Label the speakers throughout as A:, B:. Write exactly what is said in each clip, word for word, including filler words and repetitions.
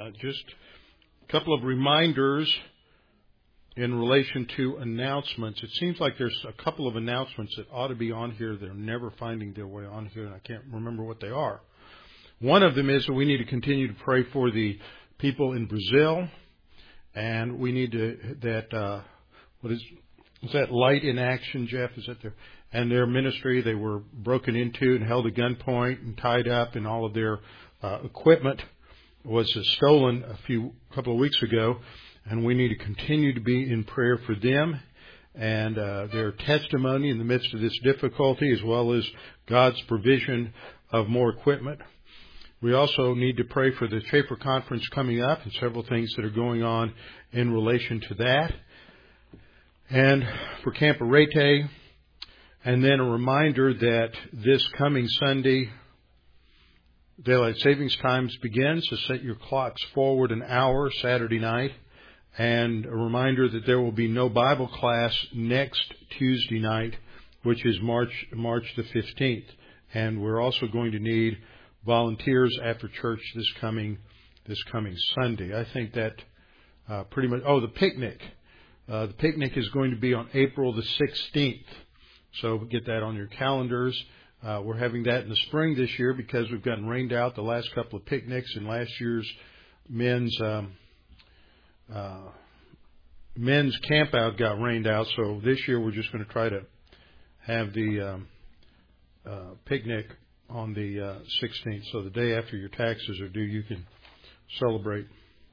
A: Uh, just a couple of reminders in relation to announcements. It seems like there's a couple of announcements that ought to be on here. They're never finding their way on here, and I can't remember what they are. One of them is that we need to continue to pray for the people in Brazil, and we need to, that, uh, what is, is that Light in Action, Jeff? Is that their, and their ministry, they were broken into and held at gunpoint and tied up, and all of their uh, equipment was uh, stolen a few, couple of weeks ago. And we need to continue to be in prayer for them and uh, their testimony in the midst of this difficulty, as well as God's provision of more equipment. We also need to pray for the Schaefer Conference coming up and several things that are going on in relation to that. And for Camp Arete. And then a reminder that this coming Sunday, Daylight Savings Times begins, so set your clocks forward an hour Saturday night. And a reminder that there will be no Bible class next Tuesday night, which is March March the fifteenth. And we're also going to need volunteers after church this coming this coming Sunday. I think that uh, pretty much. Oh, the picnic. Uh, the picnic is going to be on April the sixteenth. So get that on your calendars. Uh, we're having that in the spring this year because we've gotten rained out the last couple of picnics, and last year's men's. Um, Uh, men's camp out got rained out, so this year we're just going to try to have the um, uh, picnic on the uh, sixteenth. So the day after your taxes are due, you can celebrate.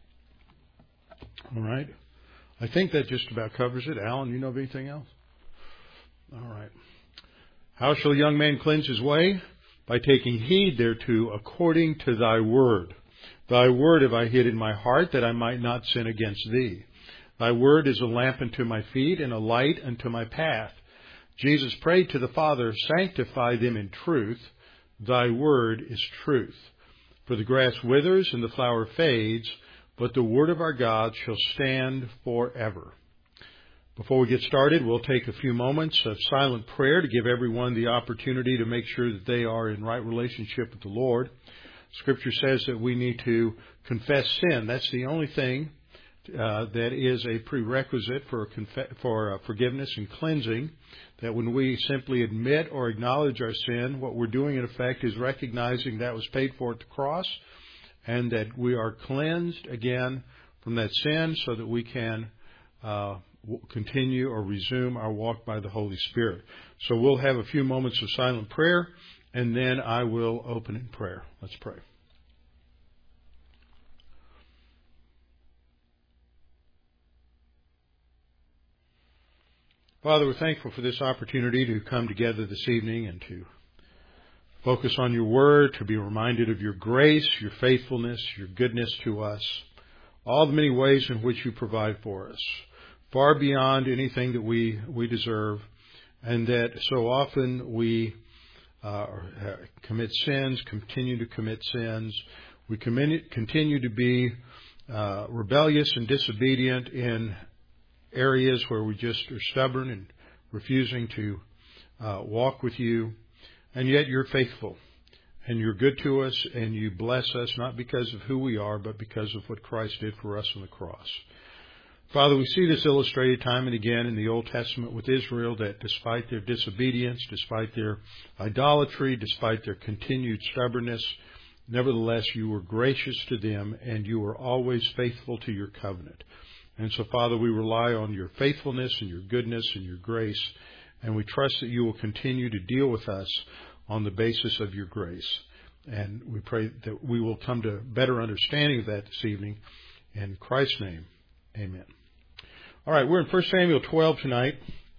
A: All right. I think that just about covers it. Alan, you know of anything else? All right. How shall a young man cleanse his way? By taking heed thereto according to thy word. Thy word have I hid in my heart, that I might not sin against thee. Thy word is a lamp unto my feet, and a light unto my path. Jesus prayed to the Father, sanctify them in truth. Thy word is truth. For the grass withers and the flower fades, but the word of our God shall stand forever. Before we get started, we'll take a few moments of silent prayer to give everyone the opportunity to make sure that they are in right relationship with the Lord. Scripture says that we need to confess sin. That's the only thing uh, that is a prerequisite for conf- for uh, forgiveness and cleansing. That when we simply admit or acknowledge our sin, what we're doing in effect is recognizing that was paid for at the cross, and that we are cleansed again from that sin, so that we can uh, continue or resume our walk by the Holy Spirit. So we'll have a few moments of silent prayer. And then I will open in prayer. Let's pray. Father, we're thankful for this opportunity to come together this evening and to focus on your word, to be reminded of your grace, your faithfulness, your goodness to us, all the many ways in which you provide for us, far beyond anything that we, we deserve, and that so often we Uh, commit sins, continue to commit sins. We commit, continue to be uh, rebellious and disobedient in areas where we just are stubborn and refusing to uh, walk with you. And yet you're faithful and you're good to us, and you bless us not because of who we are, but because of what Christ did for us on the cross. Father, we see this illustrated time and again in the Old Testament with Israel, that despite their disobedience, despite their idolatry, despite their continued stubbornness, nevertheless you were gracious to them, and you were always faithful to your covenant. And so, Father, we rely on your faithfulness and your goodness and your grace, and we trust that you will continue to deal with us on the basis of your grace. And we pray that we will come to better understanding of that this evening. In Christ's name, amen. All right, we're in First Samuel twelve tonight.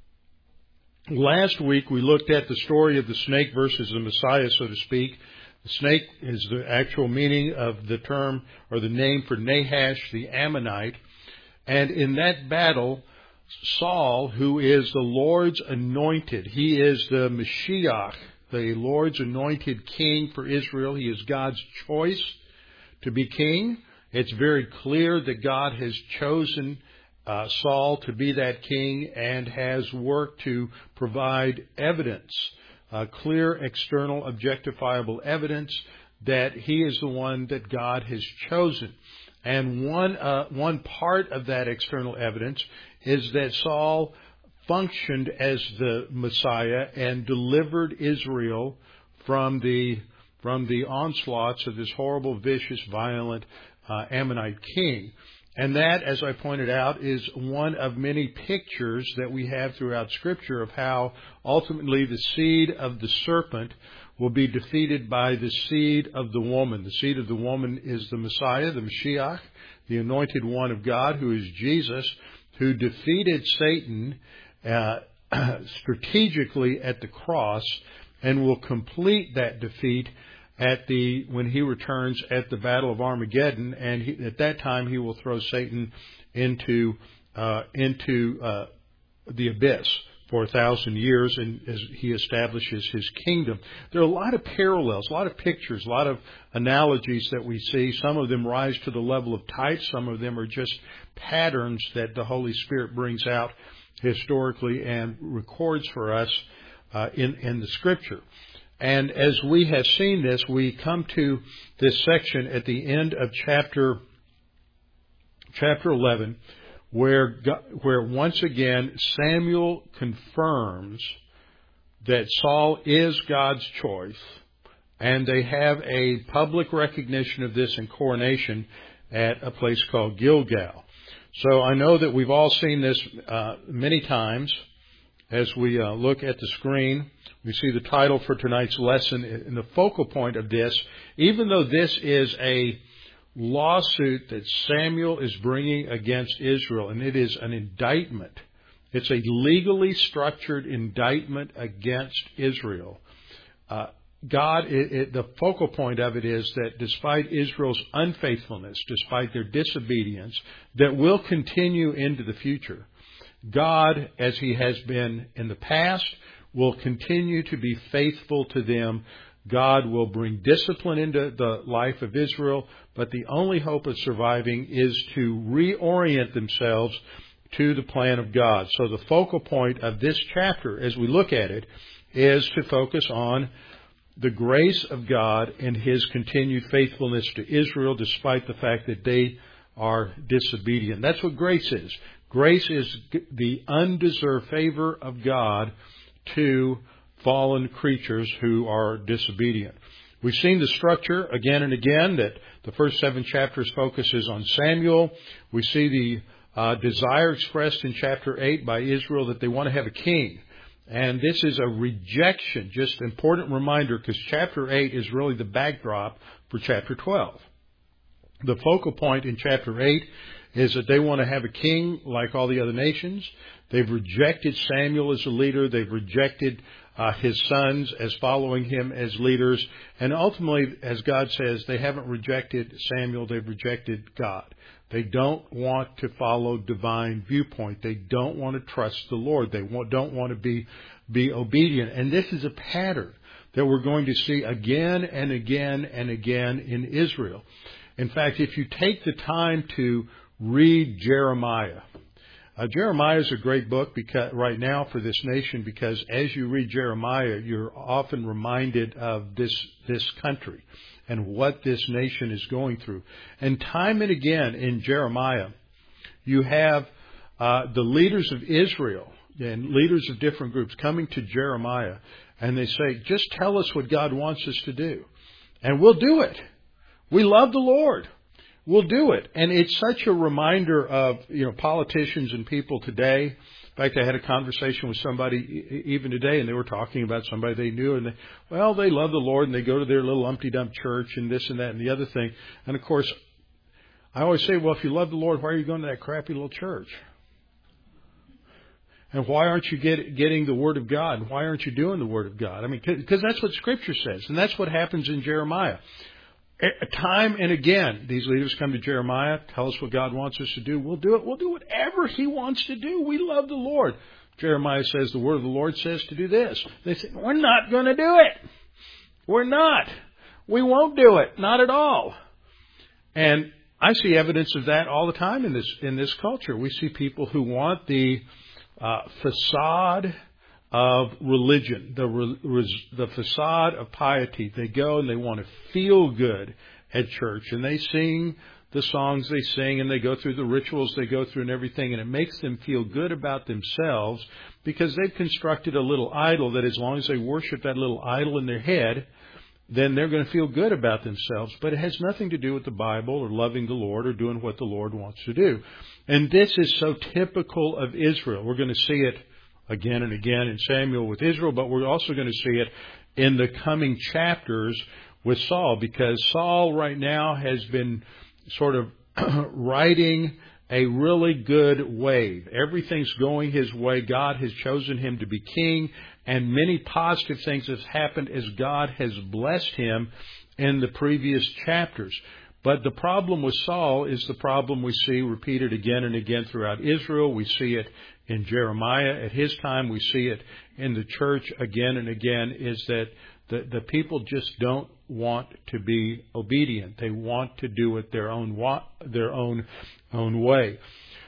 A: Last week we looked at the story of the snake versus the Messiah, so to speak. The snake is the actual meaning of the term or the name for Nahash the Ammonite. And in that battle, Saul, who is the Lord's anointed, he is the Mashiach, the Lord's anointed king for Israel. He is God's choice to be king. It's very clear that God has chosen Uh, Saul to be that king, and has worked to provide evidence, uh, clear, external, objectifiable evidence that he is the one that God has chosen. And one uh, one part of that external evidence is that Saul functioned as the Messiah and delivered Israel from the from the onslaughts of this horrible, vicious, violent uh, Ammonite king. And that, as I pointed out, is one of many pictures that we have throughout Scripture of how ultimately the seed of the serpent will be defeated by the seed of the woman. The seed of the woman is the Messiah, the Mashiach, the anointed one of God, who is Jesus, who defeated Satan uh, strategically at the cross and will complete that defeat at the when he returns at the Battle of Armageddon, and he, at that time he will throw Satan into uh, into uh, the abyss for a thousand years, and as he establishes his kingdom. There are a lot of parallels, a lot of pictures, a lot of analogies that we see. Some of them rise to the level of types. Some of them are just patterns that the Holy Spirit brings out historically and records for us uh, in in the Scripture. And as we have seen this, we come to this section at the end of chapter chapter eleven, where where once again Samuel confirms that Saul is God's choice, and they have a public recognition of this in coronation at a place called Gilgal. So I know that we've all seen this uh, many times. As we uh, look at the screen, we see the title for tonight's lesson, and the focal point of this, even though this is a lawsuit that Samuel is bringing against Israel, and it is an indictment. It's a legally structured indictment against Israel. Uh, God, it, it, the focal point of it is that despite Israel's unfaithfulness, despite their disobedience, that will continue into the future, God, as He has been in the past, will continue to be faithful to them. God will bring discipline into the life of Israel, but the only hope of surviving is to reorient themselves to the plan of God. So the focal point of this chapter, as we look at it, is to focus on the grace of God and His continued faithfulness to Israel, despite the fact that they are disobedient. That's what grace is. Grace is the undeserved favor of God to fallen creatures who are disobedient. We've seen the structure again and again, that the first seven chapters focuses on Samuel. We see the uh, desire expressed in chapter eight by Israel that they want to have a king. And this is a rejection, just an important reminder, because chapter eight is really the backdrop for chapter twelve. The focal point in chapter eight is that they want to have a king like all the other nations. They've rejected Samuel as a leader. They've rejected uh, his sons as following him as leaders. And ultimately, as God says, they haven't rejected Samuel. They've rejected God. They don't want to follow divine viewpoint. They don't want to trust the Lord. They don't want to be, be obedient. And this is a pattern that we're going to see again and again and again in Israel. In fact, if you take the time to read Jeremiah. Uh, Jeremiah is a great book because right now for this nation, because as you read Jeremiah, you're often reminded of this this country and what this nation is going through. And time and again in Jeremiah, you have uh, the leaders of Israel and leaders of different groups coming to Jeremiah, and they say, just tell us what God wants us to do, and we'll do it. We love the Lord. We'll do it. And it's such a reminder of, you know, politicians and people today. In fact, I had a conversation with somebody even today, and they were talking about somebody they knew, and they, well, they love the Lord, and they go to their little umpty-dump church and this and that and the other thing. And, of course, I always say, well, if you love the Lord, why are you going to that crappy little church? And why aren't you get, getting the Word of God? Why aren't you doing the Word of God? I mean, because that's what Scripture says, and that's what happens in Jeremiah. Time and again, these leaders come to Jeremiah, tell us what God wants us to do. We'll do it. We'll do whatever He wants to do. We love the Lord. Jeremiah says the word of the Lord says to do this. They say, we're not going to do it. We're not. We won't do it. Not at all. And I see evidence of that all the time in this in this culture. We see people who want the uh, facade of religion, the the facade of piety. They go and they want to feel good at church, and they sing the songs they sing and they go through the rituals they go through and everything, and it makes them feel good about themselves because they've constructed a little idol that as long as they worship that little idol in their head, then they're going to feel good about themselves. But it has nothing to do with the Bible or loving the Lord or doing what the Lord wants to do. And this is so typical of Israel. We're going to see it again and again in Samuel with Israel, but we're also going to see it in the coming chapters with Saul, because Saul right now has been sort of riding a really good wave. Everything's going his way. God has chosen him to be king, and many positive things have happened as God has blessed him in the previous chapters. But the problem with Saul is the problem we see repeated again and again throughout Israel. We see it in Jeremiah at his time. We see it in the church again and again, is that the, the people just don't want to be obedient. They want to do it their own their own own way.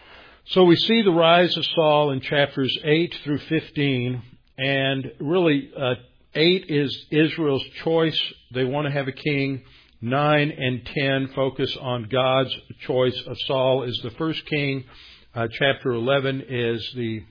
A: So we see the rise of Saul in chapters eight through fifteen, and really uh, eight is Israel's choice. They want to have a king. nine and ten focus on God's choice of Saul as the first king. Uh, chapter eleven is the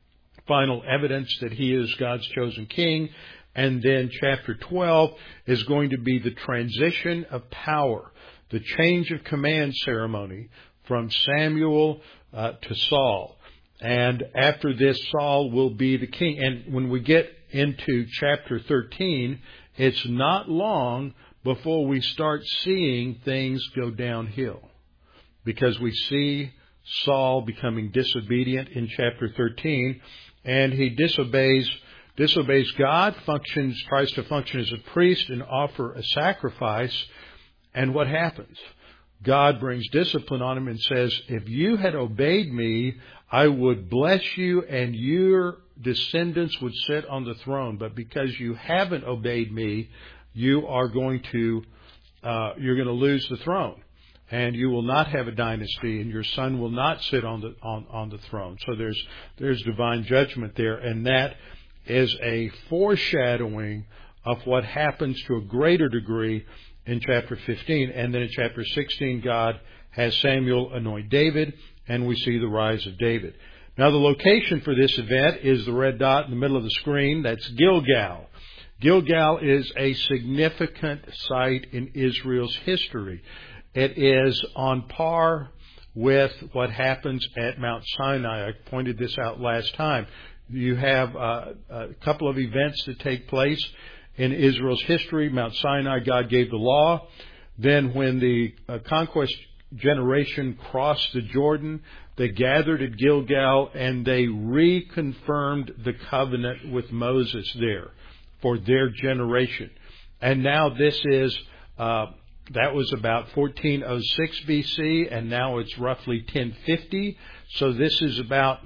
A: final evidence that he is God's chosen king. And then chapter twelve is going to be the transition of power, the change of command ceremony from Samuel uh, to Saul. And after this, Saul will be the king. And when we get into chapter thirteen, it's not long before we start seeing things go downhill, because we see Saul becoming disobedient in chapter thirteen, and he disobeys disobeys God, functions, tries to function as a priest and offer a sacrifice. And what happens? God brings discipline on him and says, if you had obeyed me, I would bless you and your descendants would sit on the throne. But because you haven't obeyed me, you are going to, uh, you're going to lose the throne. And you will not have a dynasty, and your son will not sit on the on, on the throne. So there's there's divine judgment there, and that is a foreshadowing of what happens to a greater degree in chapter fifteen. And then in chapter sixteen, God has Samuel anoint David, and we see the rise of David. Now, the location for this event is the red dot in the middle of the screen. That's Gilgal. Gilgal is a significant site in Israel's history. It is on par with what happens at Mount Sinai. I pointed this out last time. You have uh, a couple of events that take place in Israel's history. Mount Sinai, God gave the law. Then when the uh, conquest generation crossed the Jordan, they gathered at Gilgal and they reconfirmed the covenant with Moses there for their generation. And now this is, uh, that was about fourteen oh six B C, and now it's roughly ten fifty. So this is about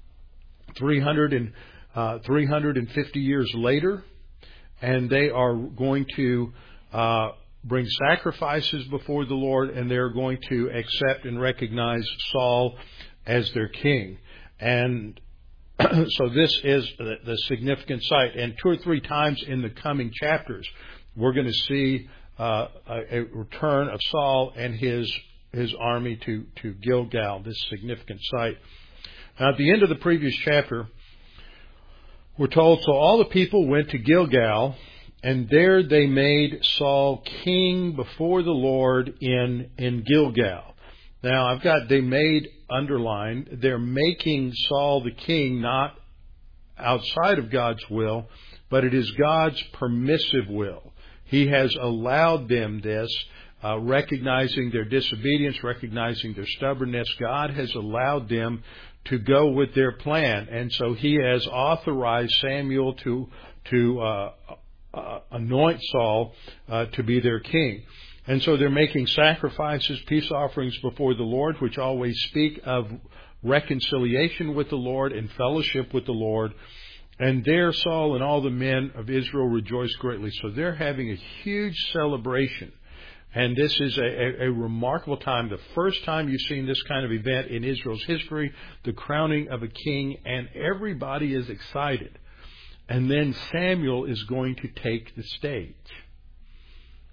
A: three hundred and, uh, three hundred fifty years later, and they are going to uh, bring sacrifices before the Lord, and they're going to accept and recognize Saul as their king. And so this is the, the significant site. And two or three times in the coming chapters, we're going to see uh, a, a return of Saul and his his army to, to Gilgal, this significant site. Now, at the end of the previous chapter, we're told, so all the people went to Gilgal, and there they made Saul king before the Lord in, in Gilgal. Now, I've got they made underlined. They're making Saul the king not outside of God's will, but it is God's permissive will. He has allowed them this, uh, recognizing their disobedience, recognizing their stubbornness. God has allowed them to go with their plan. And so he has authorized Samuel to to uh, uh, anoint Saul uh, to be their king. And so they're making sacrifices, peace offerings before the Lord, which always speak of reconciliation with the Lord and fellowship with the Lord. And there Saul and all the men of Israel rejoice greatly. So they're having a huge celebration. And this is a, a, a remarkable time. The first time you've seen this kind of event in Israel's history, the crowning of a king, and everybody is excited. And then Samuel is going to take the stage.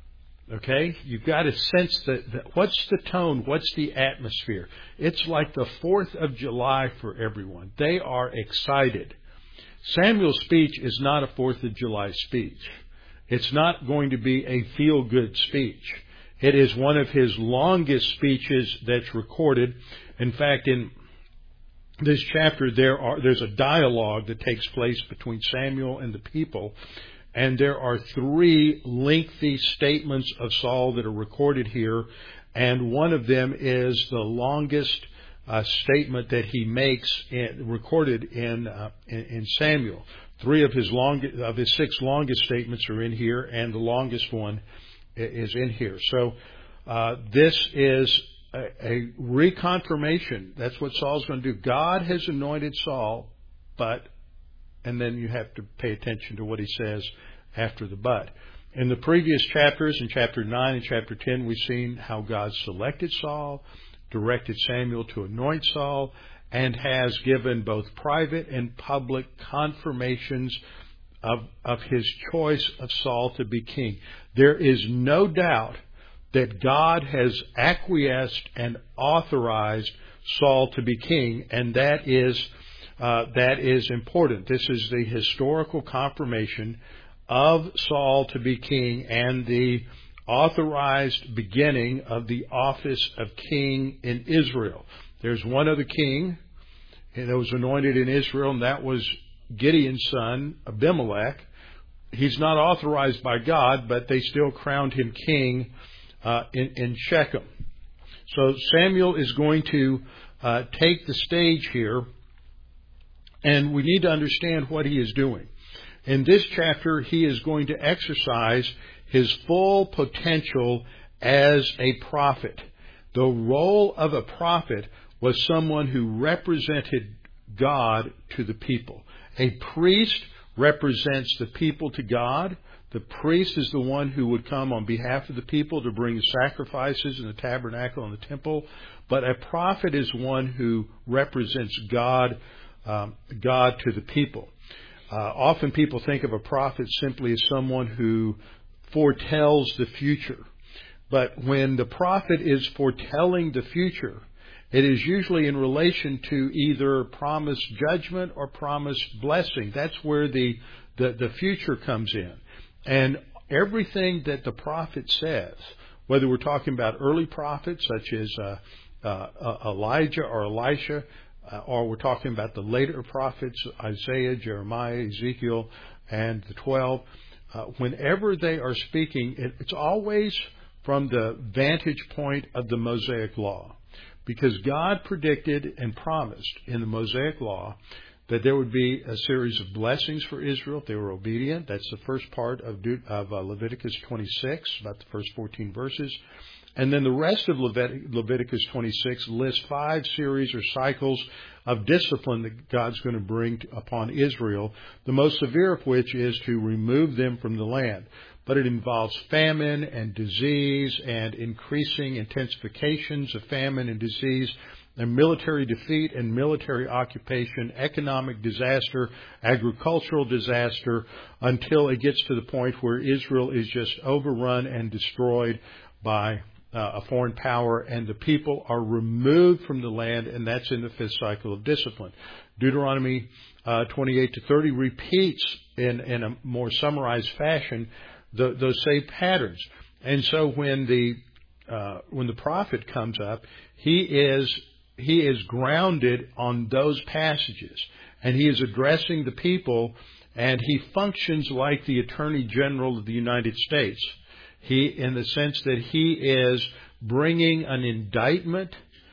A: Okay? You've got to sense that, that what's the tone? What's the atmosphere? It's like the fourth of July for everyone. They are excited. Samuel's speech is not a fourth of July speech. It's not going to be a feel-good speech. It is one of his longest speeches that's recorded. In fact, in this chapter, there are there's a dialogue that takes place between Samuel and the people. And there are three lengthy statements of Saul that are recorded here. And one of them is the longest uh, statement that he makes in, recorded in, uh, in in Samuel. Three of his long of his six longest statements are in here, and the longest one is in here. So uh, this is a, a reconfirmation. That's what Saul's going to do. God has anointed Saul, but, and then you have to pay attention to what he says after the but. In the previous chapters, in chapter nine and chapter ten, we've seen how God selected Saul, directed Samuel to anoint Saul, and has given both private and public confirmations of, of his choice of Saul to be king. There is no doubt that God has acquiesced and authorized Saul to be king, and that is uh, that is important. This is the historical confirmation of Saul to be king and the authorized beginning of the office of king in Israel. There's one other king that was anointed in Israel, and that was Gideon's son, Abimelech. He's not authorized by God, but they still crowned him king uh, in, in Shechem. So Samuel is going to uh, take the stage here, and we need to understand what he is doing. In this chapter, he is going to exercise his full potential as a prophet. The role of a prophet was someone who represented God to the people. A priest represents the people to God. The priest is the one who would come on behalf of the people to bring the sacrifices in the tabernacle and the temple. But a prophet is one who represents God, um, God to the people. Uh, often people think of a prophet simply as someone who foretells the future. But when the prophet is foretelling the future, it is usually in relation to either promised judgment or promised blessing. That's where the, the, the future comes in. And everything that the prophet says, whether we're talking about early prophets such as uh, uh, Elijah or Elisha, uh, or we're talking about the later prophets, Isaiah, Jeremiah, Ezekiel, and the twelve, uh, whenever they are speaking, it, it's always from the vantage point of the Mosaic Law. Because God predicted and promised in the Mosaic Law that there would be a series of blessings for Israel if they were obedient. That's the first part of, De- of uh, Leviticus twenty-six, about the first fourteen verses. And then the rest of Levit- Leviticus twenty-six lists five series or cycles of discipline that God's going to bring to, upon Israel, the most severe of which is to remove them from the land. But it involves famine and disease and increasing intensifications of famine and disease, and military defeat and military occupation, economic disaster, agricultural disaster, until it gets to the point where Israel is just overrun and destroyed by uh, a foreign power, and the people are removed from the land, and that's in the fifth cycle of discipline. Deuteronomy uh, twenty-eight to thirty repeats in, in a more summarized fashion The, those same patterns. And so when the uh, when the prophet comes up, he is he is grounded on those passages, and he is addressing the people, and he functions like the Attorney General of the United States. He, in the sense that he is bringing an indictment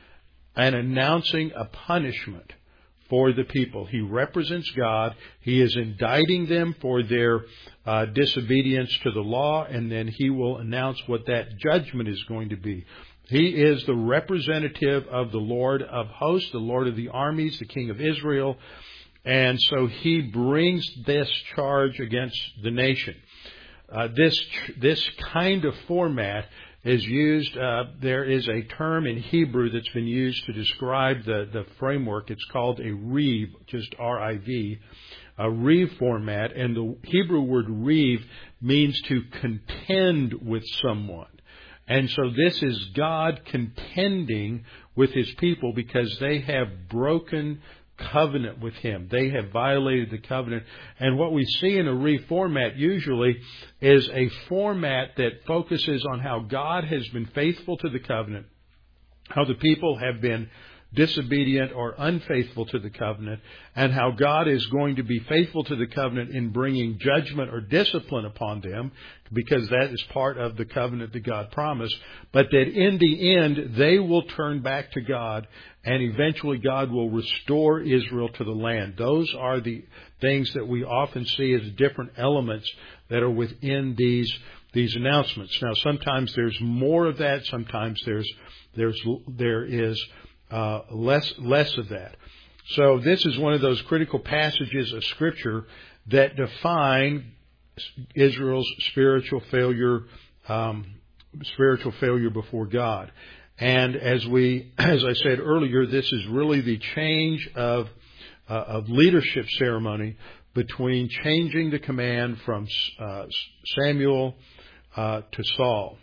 A: and announcing a punishment for the people. He represents God. He is indicting them for their uh, disobedience to the law, and then he will announce what that judgment is going to be. He is the representative of the Lord of hosts, the Lord of the armies, the King of Israel, and so he brings this charge against the nation. Uh, this this kind of format is used. Uh, there is a term in Hebrew that's been used to describe the, the framework. It's called a reeve, just R I V, a reeve format. And the Hebrew word reeve means to contend with someone. And so this is God contending with His people because they have broken covenant with Him. They have violated the covenant. And what we see in a reformat usually is a format that focuses on how God has been faithful to the covenant, how the people have been disobedient or unfaithful to the covenant, and how God is going to be faithful to the covenant in bringing judgment or discipline upon them, because that is part of the covenant that God promised, but that in the end they will turn back to God, and eventually God will restore Israel to the land. Those are the things that we often see as different elements that are within these these announcements. Now, sometimes there's more of that. Sometimes there's there's there is uh, less less of that. So this is one of those critical passages of Scripture that define Israel's spiritual failure, um, spiritual failure before God. And as we, as I said earlier, this is really the change of uh, of leadership ceremony between changing the command from uh, Samuel uh, to Saul.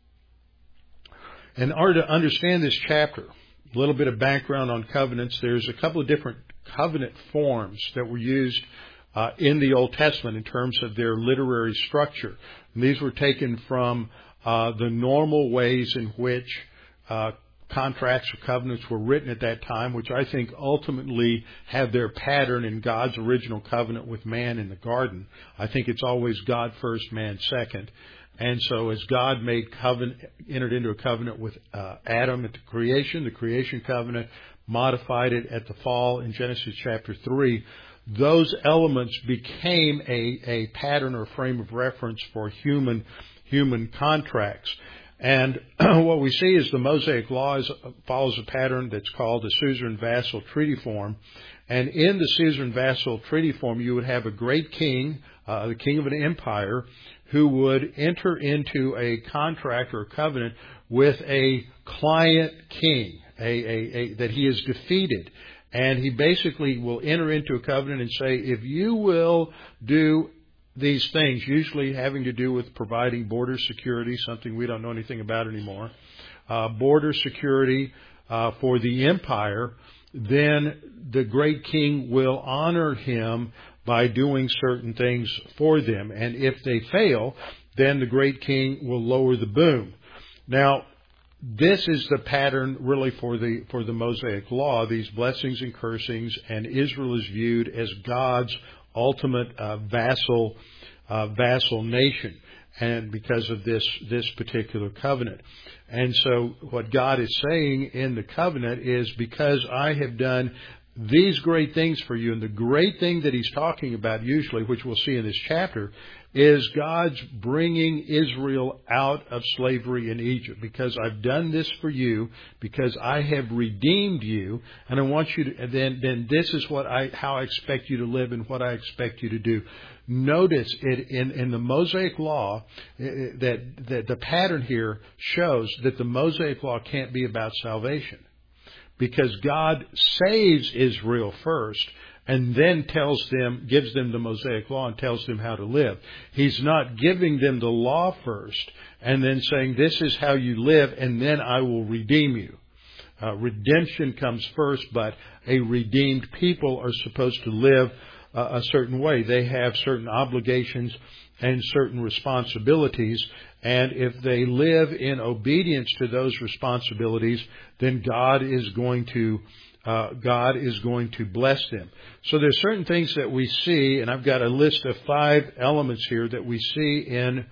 A: In order to understand this chapter, a little bit of background on covenants. There's a couple of different covenant forms that were used uh, in the Old Testament in terms of their literary structure. And these were taken from uh, the normal ways in which uh, contracts or covenants were written at that time, which I think ultimately have their pattern in God's original covenant with man in the garden. I think it's always God first, man second. And so as God made covenant, entered into a covenant with uh, Adam at the creation, the creation covenant, modified it at the fall in Genesis chapter three, those elements became a, a pattern or frame of reference for human human contracts. And what we see is the Mosaic Law is, follows a pattern that's called the suzerain-vassal treaty form. And in the suzerain-vassal treaty form, you would have a great king, uh, the king of an empire, who would enter into a contract or a covenant with a client king, a, a, a, that he is defeated. And he basically will enter into a covenant and say, if you will do these things, usually having to do with providing border security, something we don't know anything about anymore, uh, border security uh, for the empire, then the great king will honor him by doing certain things for them. And if they fail, then the great king will lower the boom. Now, this is the pattern really for the for the Mosaic Law, these blessings and cursings, and Israel is viewed as God's ultimate uh, vassal uh, vassal nation, and because of this this particular covenant. And so what God is saying in the covenant is, because I have done these great things for you, and the great thing that He's talking about usually, which we'll see in this chapter, is God's bringing Israel out of slavery in Egypt. Because I've done this for you, because I have redeemed you, and I want you to, then, then this is what I, how I expect you to live and what I expect you to do. Notice it in, in the Mosaic Law that, that the pattern here shows that the Mosaic Law can't be about salvation. Because God saves Israel first and then tells them, gives them the Mosaic Law and tells them how to live. He's not giving them the law first and then saying, this is how you live and then I will redeem you. Uh, redemption comes first, but a redeemed people are supposed to live uh, a certain way. They have certain obligations and certain responsibilities. And if they live in obedience to those responsibilities, then God is going to uh, God is going to bless them. So there's certain things that we see, and I've got a list of five elements here that we see in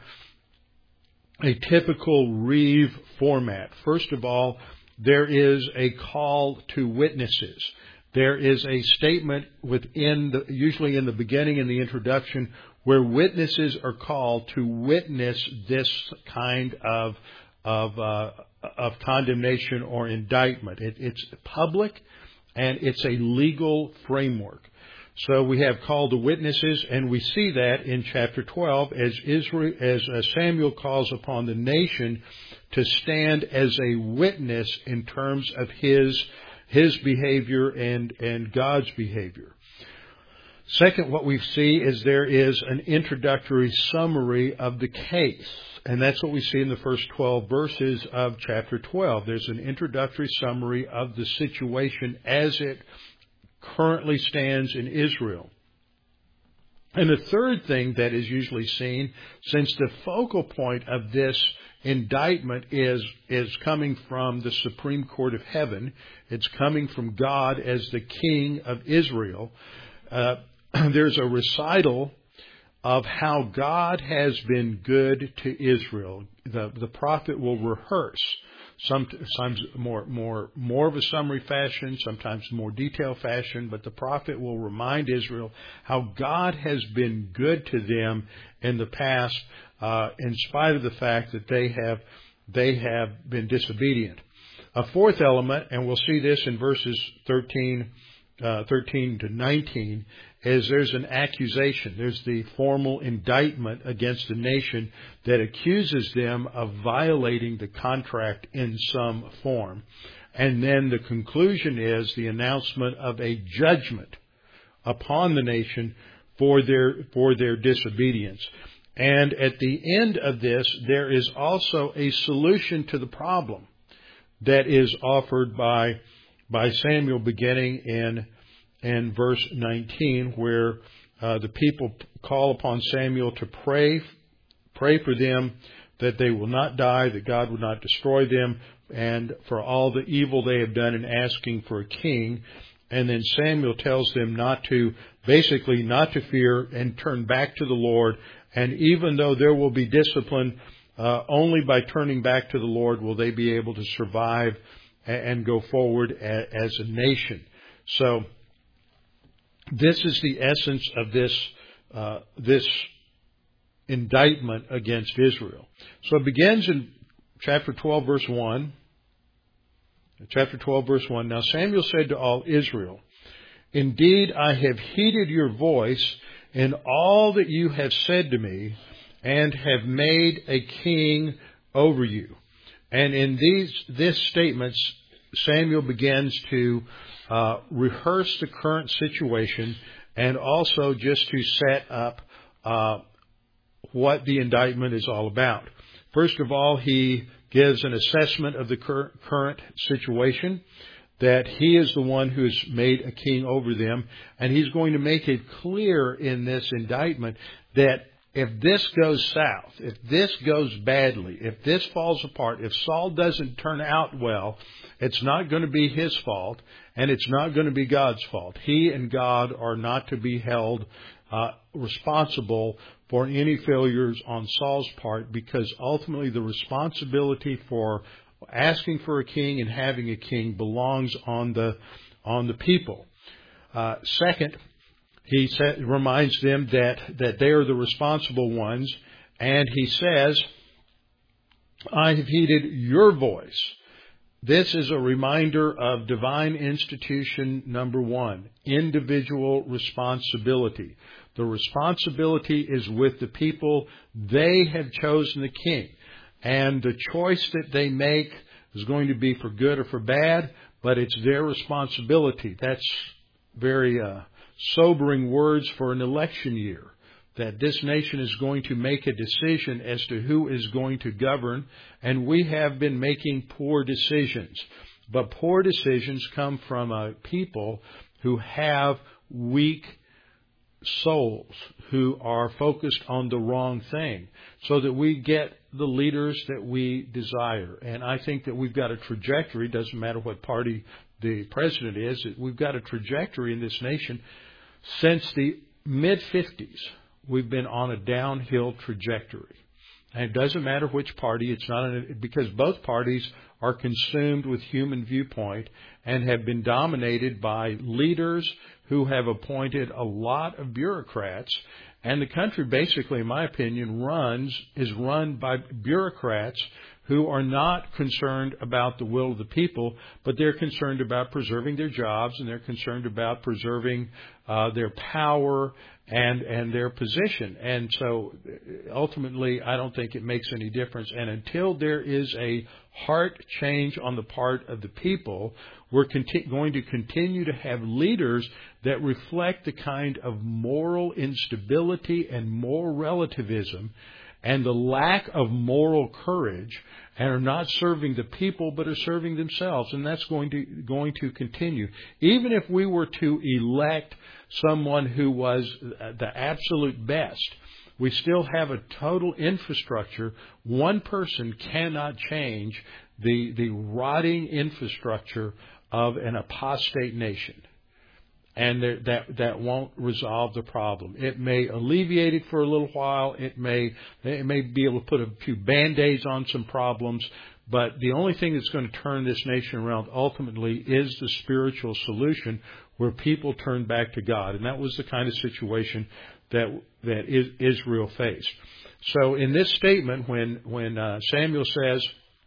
A: a typical reeve format. First of all, there is a call to witnesses. There is a statement within the, usually in the beginning, in the introduction, where witnesses are called to witness this kind of of uh, of condemnation or indictment. It, it's public, and it's a legal framework. So we have call to witnesses, and we see that in chapter twelve as Israel, as Samuel calls upon the nation to stand as a witness in terms of his his behavior and and God's behavior. Second, what we see is there is an introductory summary of the case. And that's what we see in the first twelve verses of chapter twelve. There's an introductory summary of the situation as it currently stands in Israel. And the third thing that is usually seen, since the focal point of this indictment is, is coming from the Supreme Court of Heaven, it's coming from God as the King of Israel, uh, there's a recital of how God has been good to Israel. The, the prophet will rehearse, sometimes more, more, more of a summary fashion, sometimes more detailed fashion, but the prophet will remind Israel how God has been good to them in the past, uh, in spite of the fact that they have, they have been disobedient. A fourth element, and we'll see this in verses thirteen, uh, thirteen to nineteen, is there's an accusation. There's the formal indictment against the nation that accuses them of violating the contract in some form. And then the conclusion is the announcement of a judgment upon the nation for their, for their disobedience. And at the end of this, there is also a solution to the problem that is offered by, by Samuel beginning in in verse nineteen, where uh, the people call upon Samuel to pray, pray for them that they will not die, that God would not destroy them, and for all the evil they have done in asking for a king. And then Samuel tells them not to, basically not to fear and turn back to the Lord. And even though there will be discipline, uh, only by turning back to the Lord will they be able to survive and go forward as a nation. So this is the essence of this uh, this indictment against Israel. So it begins in chapter twelve, verse one. Chapter twelve, verse one. Now Samuel said to all Israel, "Indeed, I have heeded your voice in all that you have said to me, and have made a king over you." And in these this statements, Samuel begins to uh, rehearse the current situation and also just to set up uh, what the indictment is all about. First of all, he gives an assessment of the cur- current situation, that he is the one who has made a king over them, and he's going to make it clear in this indictment that if this goes south, if this goes badly, if this falls apart, if Saul doesn't turn out well, it's not going to be his fault, and it's not going to be God's fault. He and God are not to be held uh, responsible for any failures on Saul's part, because ultimately the responsibility for asking for a king and having a king belongs on the on the people. Uh, second, he sa- reminds them that, that they are the responsible ones, and he says, "I have heeded your voice." This is a reminder of divine institution number one, individual responsibility. The responsibility is with the people. They have chosen the king, and the choice that they make is going to be for good or for bad, but it's their responsibility. That's very uh, sobering words for an election year, that this nation is going to make a decision as to who is going to govern, and we have been making poor decisions. But poor decisions come from a people who have weak souls, who are focused on the wrong thing, so that we get the leaders that we desire. And I think that we've got a trajectory, doesn't matter what party the president is, we've got a trajectory in this nation. Since the mid-fifties, we've been on a downhill trajectory. And it doesn't matter which party, it's not an, because both parties are consumed with human viewpoint and have been dominated by leaders who have appointed a lot of bureaucrats. And the country basically, in my opinion, runs, is run by bureaucrats who are not concerned about the will of the people, but they're concerned about preserving their jobs, and they're concerned about preserving uh, their power and and their position. And so ultimately, I don't think it makes any difference. And until there is a heart change on the part of the people, we're conti- going to continue to have leaders that reflect the kind of moral instability and moral relativism and the lack of moral courage, and are not serving the people but are serving themselves. And that's going to going to continue. Even if we were to elect someone who was the absolute best, we still have a total infrastructure. One person cannot change the the rotting infrastructure of an apostate nation. And there, that that won't resolve the problem. It may alleviate it for a little while. It may it may be able to put a few band-aids on some problems. But the only thing that's going to turn this nation around ultimately is the spiritual solution, where people turn back to God. And that was the kind of situation that that Israel faced. So in this statement, when when uh, Samuel says,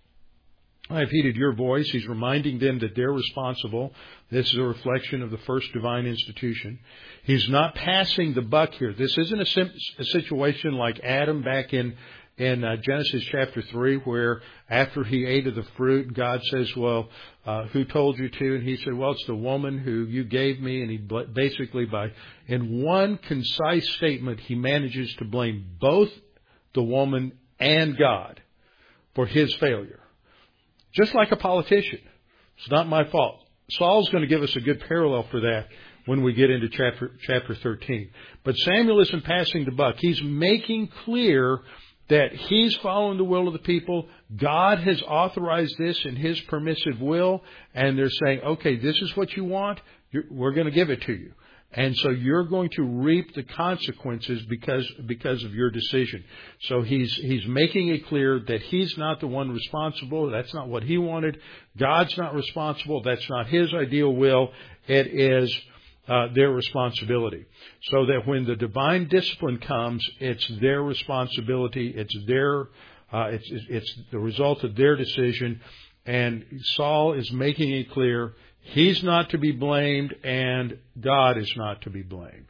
A: "I have heeded your voice," he's reminding them that they're responsible. This is a reflection of the first divine institution. He's not passing the buck here. This isn't a, sim- a situation like Adam back in in uh, Genesis chapter three, where after he ate of the fruit, God says, "Well, uh, who told you to?" And he said, "Well, it's the woman who you gave me." And he basically, by in one concise statement, he manages to blame both the woman and God for his failure. Just like a politician. It's not my fault. Saul's going to give us a good parallel for that when we get into chapter chapter thirteen. But Samuel isn't passing the buck. He's making clear that he's following the will of the people. God has authorized this in his permissive will, and they're saying, okay, this is what you want. You're, we're going to give it to you. And so you're going to reap the consequences because because of your decision. So he's he's making it clear that he's not the one responsible. That's not what he wanted. God's not responsible. That's not his ideal will. It is uh, their responsibility. So that when the divine discipline comes, it's their responsibility. It's their uh, it's it's the result of their decision. And Saul is making it clear he's not to be blamed, and God is not to be blamed.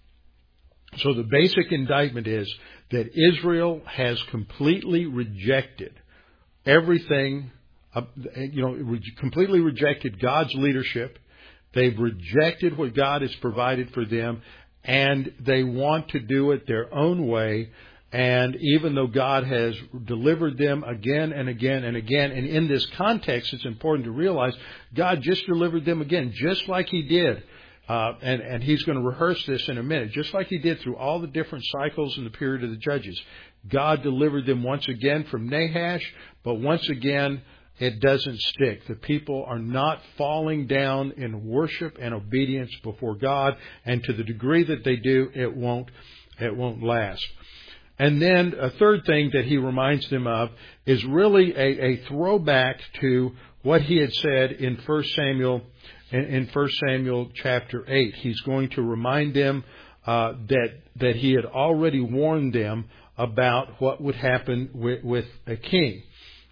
A: So the basic indictment is that Israel has completely rejected everything, uh, you know, re- completely rejected God's leadership. They've rejected what God has provided for them, and they want to do it their own way. And even though God has delivered them again and again and again, and in this context, it's important to realize God just delivered them again, just like He did. Uh, and, and He's going to rehearse this in a minute, just like He did through all the different cycles in the period of the Judges. God delivered them once again from Nahash, but once again, it doesn't stick. The people are not falling down in worship and obedience before God, and to the degree that they do, it won't, it won't last. And then a third thing that he reminds them of is really a, a throwback to what he had said in First Samuel, in, in First Samuel chapter eight. He's going to remind them uh, that that he had already warned them about what would happen with, with a king.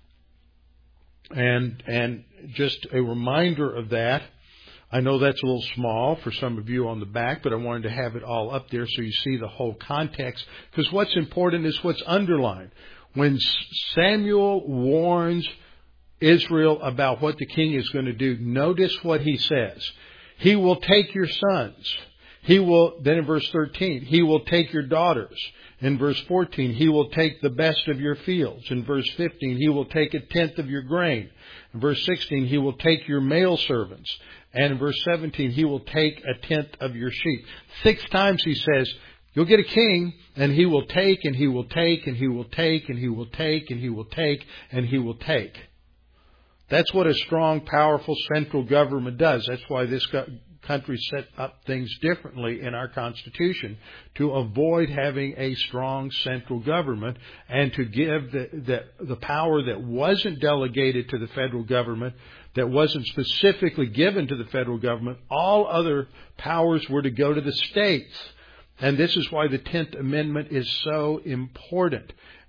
A: And and just a reminder of that. I know that's a little small for some of you on the back, but I wanted to have it all up there so you see the whole context. Because what's important is what's underlined. When Samuel warns Israel about what the king is going to do, notice what he says. He will take your sons. He will, then in verse thirteen, he will take your daughters. In verse fourteen, he will take the best of your fields. In verse fifteen, he will take a tenth of your grain. In verse sixteen, he will take your male servants. And in verse seventeen, he will take a tenth of your sheep. Six times he says, you'll get a king, and he will take, and he will take, and he will take, and he will take, and he will take, and he will take. That's what a strong, powerful central government does. That's why this country set up things differently in our Constitution, to avoid having a strong central government and to give the, the, the power that wasn't delegated to the federal government, that wasn't specifically given to the federal government. All other powers were to go to the states. And this is why the tenth Amendment is so important.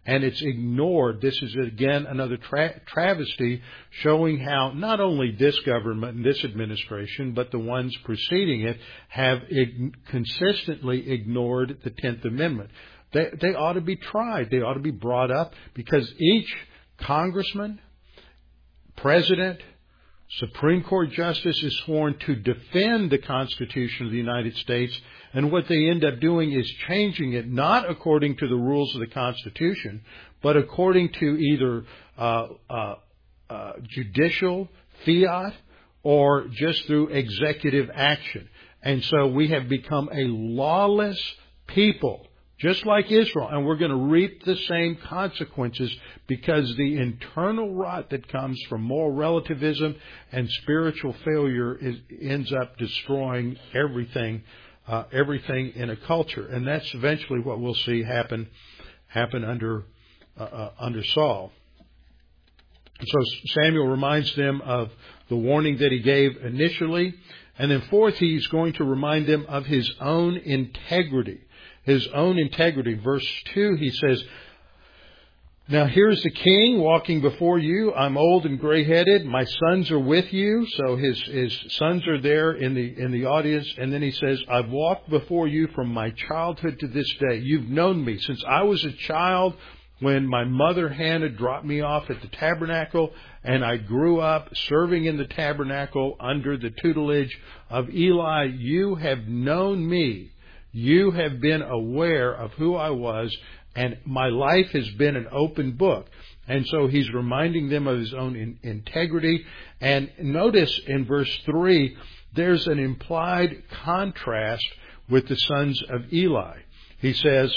A: and it's ignored. This is, again, another tra- travesty showing how not only this government and this administration, but the ones preceding it have ig- consistently ignored the tenth Amendment. They, they ought to be tried. They ought to be brought up, because each congressman, president, Supreme Court justice is sworn to defend the Constitution of the United States, and what they end up doing is changing it not according to the rules of the Constitution, but according to either uh, uh, uh, judicial fiat or just through executive action. And so we have become a lawless people, just like Israel, and we're going to reap the same consequences, because the internal rot that comes from moral relativism and spiritual failure is, ends up destroying everything, uh, everything in a culture, and that's eventually what we'll see happen happen under uh, uh, under Saul. So Samuel reminds them of the warning that he gave initially, and then fourth, he's going to remind them of his own integrity. His own integrity. Verse two, he says, "Now here's the king walking before you. I'm old and gray-headed. My sons are with you." So his, his sons are there in the, in the audience. And then he says, "I've walked before you from my childhood to this day. You've known me since I was a child, when my mother Hannah dropped me off at the tabernacle, and I grew up serving in the tabernacle under the tutelage of Eli. You have known me. You have been aware of who I was, and my life has been an open book." And so he's reminding them of his own in, integrity. And notice in verse three, there's an implied contrast with the sons of Eli. He says,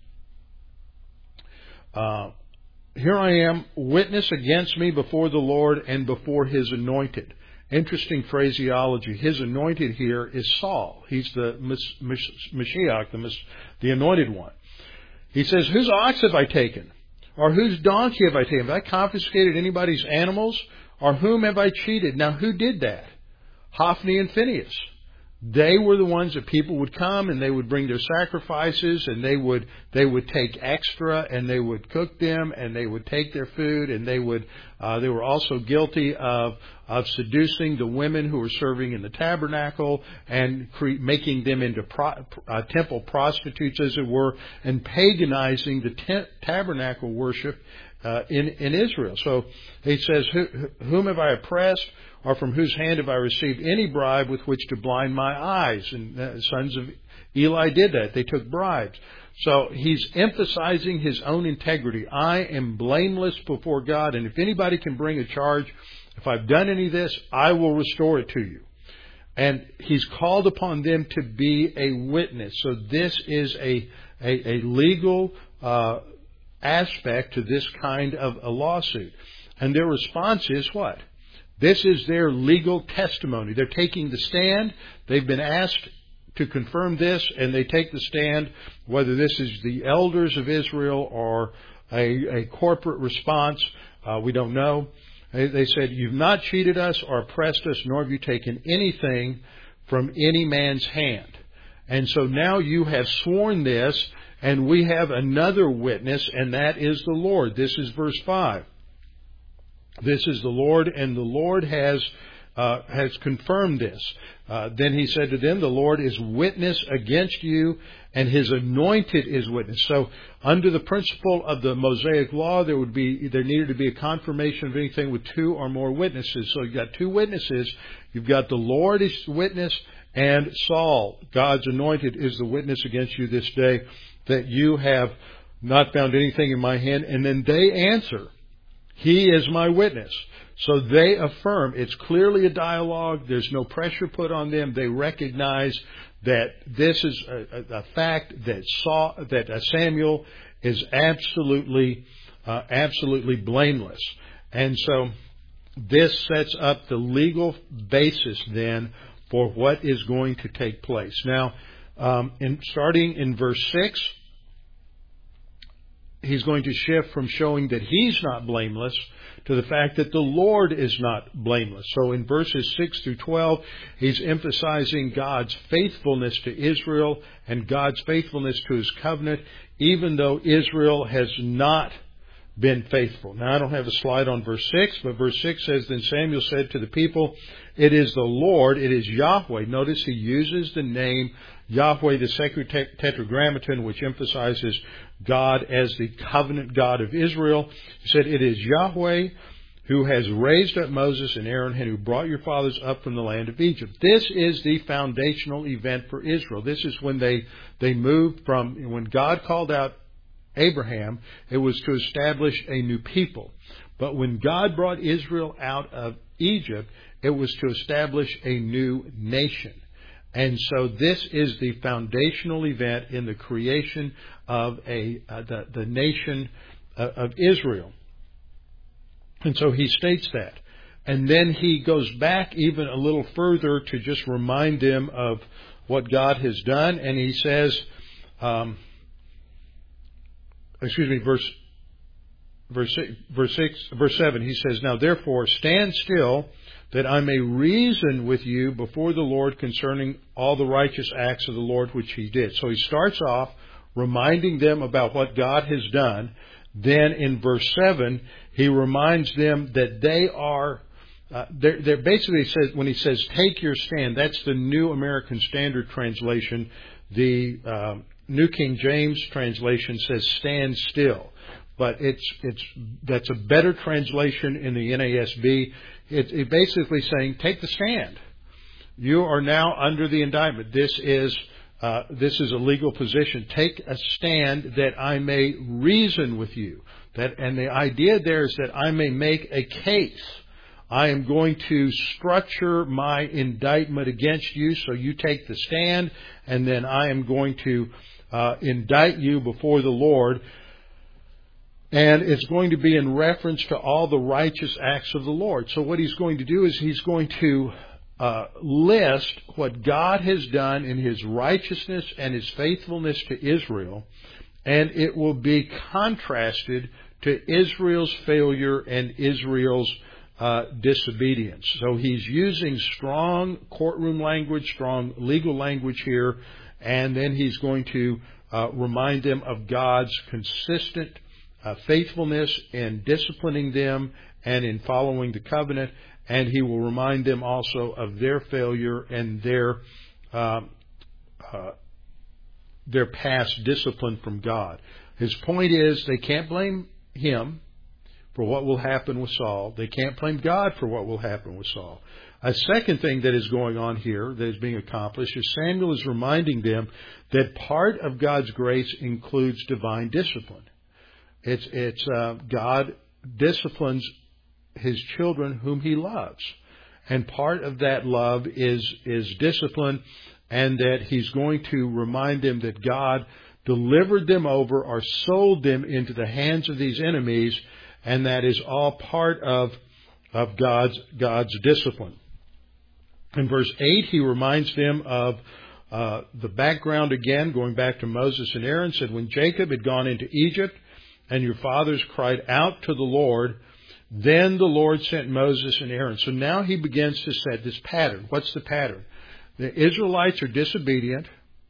A: uh, "Here I am, witness against me before the Lord and before his anointed." Interesting phraseology. His anointed here is Saul. He's the Mashiach, the, the anointed one. He says, "Whose ox have I taken? Or whose donkey have I taken? Have I confiscated anybody's animals? Or whom have I cheated?" Now, who did that? Hophni and Phinehas. They were the ones that people would come and they would bring their sacrifices, and they would they would take extra and they would cook them and they would take their food, and they would uh, they were also guilty of of seducing the women who were serving in the tabernacle and cre- making them into pro- uh, temple prostitutes, as it were, and paganizing the te- tabernacle worship uh, in in Israel. So he says, "Whom have I oppressed? Or from whose hand have I received any bribe with which to blind my eyes?" And the sons of Eli did that. They took bribes. So he's emphasizing his own integrity. I am blameless before God, and if anybody can bring a charge, if I've done any of this, I will restore it to you. And he's called upon them to be a witness. So this is a, a, a legal uh, aspect to this kind of a lawsuit. And their response is what? This is their legal testimony. They're taking the stand. They've been asked to confirm this, and they take the stand, whether this is the elders of Israel or a, a corporate response. Uh, we don't know. They, they said, "You've not cheated us or oppressed us, nor have you taken anything from any man's hand." And so now you have sworn this, and we have another witness, and that is the Lord. This is verse five. This is the Lord, and the Lord has uh, has confirmed this. Uh, then he said to them, "The Lord is witness against you, and his anointed is witness." So under the principle of the Mosaic law, there would be there needed to be a confirmation of anything with two or more witnesses. So you've got two witnesses. You've got the Lord is witness, and Saul, God's anointed, is the witness against you this day, that you have not found anything in my hand. And then they answer, "He is my witness." So they affirm. It's clearly a dialogue. There's no pressure put on them. They recognize that this is a, a fact, that Saul, that Samuel is absolutely, uh, absolutely blameless. And so this sets up the legal basis then for what is going to take place. Now, um, in, starting in verse six, he's going to shift from showing that he's not blameless to the fact that the Lord is not blameless. So in verses six through twelve, he's emphasizing God's faithfulness to Israel and God's faithfulness to his covenant, even though Israel has not been faithful. Now, I don't have a slide on verse six, but verse six says, Then Samuel said to the people, It is the Lord, it is Yahweh. Notice he uses the name Yahweh, the sacred tetragrammaton, which emphasizes God as the covenant God of Israel. He said, It is Yahweh who has raised up Moses and Aaron and who brought your fathers up from the land of Egypt. This is the foundational event for Israel. This is when they, they moved from, when God called out Abraham, it was to establish a new people. But when God brought Israel out of Egypt, it was to establish a new nation. And so this is the foundational event in the creation of a uh, the, the nation uh, of Israel. And so he states that. And then he goes back even a little further to just remind them of what God has done. And he says, um, excuse me, verse verse six, verse six, verse seven. He says, Now therefore stand still, that I may reason with you before the Lord concerning all the righteous acts of the Lord which he did. So he starts off reminding them about what God has done. Then in verse seven, he reminds them that they are, uh, they're, they're basically says, when he says, take your stand, that's the New American Standard Translation. The uh, New King James translation says stand still. But it's, it's, that's a better translation in the N A S B. It's it basically saying, take the stand. You are now under the indictment. This is, uh, this is a legal position. Take a stand that I may reason with you. That, and the idea there is that I may make a case. I am going to structure my indictment against you, so you take the stand, and then I am going to uh, indict you before the Lord. And it's going to be in reference to all the righteous acts of the Lord. So what he's going to do is he's going to uh, list what God has done in his righteousness and his faithfulness to Israel, and it will be contrasted to Israel's failure and Israel's uh, disobedience. So he's using strong courtroom language, strong legal language here, and then he's going to uh, remind them of God's consistent Uh, faithfulness in disciplining them and in following the covenant, and he will remind them also of their failure and their uh, uh, their past discipline from God. His point is they can't blame him for what will happen with Saul. They can't blame God for what will happen with Saul. A second thing that is going on here that is being accomplished is Samuel is reminding them that part of God's grace includes divine discipline. It's, it's, uh, God disciplines his children whom he loves. And part of that love is, is discipline, and that he's going to remind them that God delivered them over or sold them into the hands of these enemies, and that is all part of, of God's, God's discipline. In verse eight, he reminds them of, uh, the background again, going back to Moses and Aaron, said, when Jacob had gone into Egypt, and your fathers cried out to the Lord, then the Lord sent Moses and Aaron. So now he begins to set this pattern. What's the pattern? The Israelites are disobedient.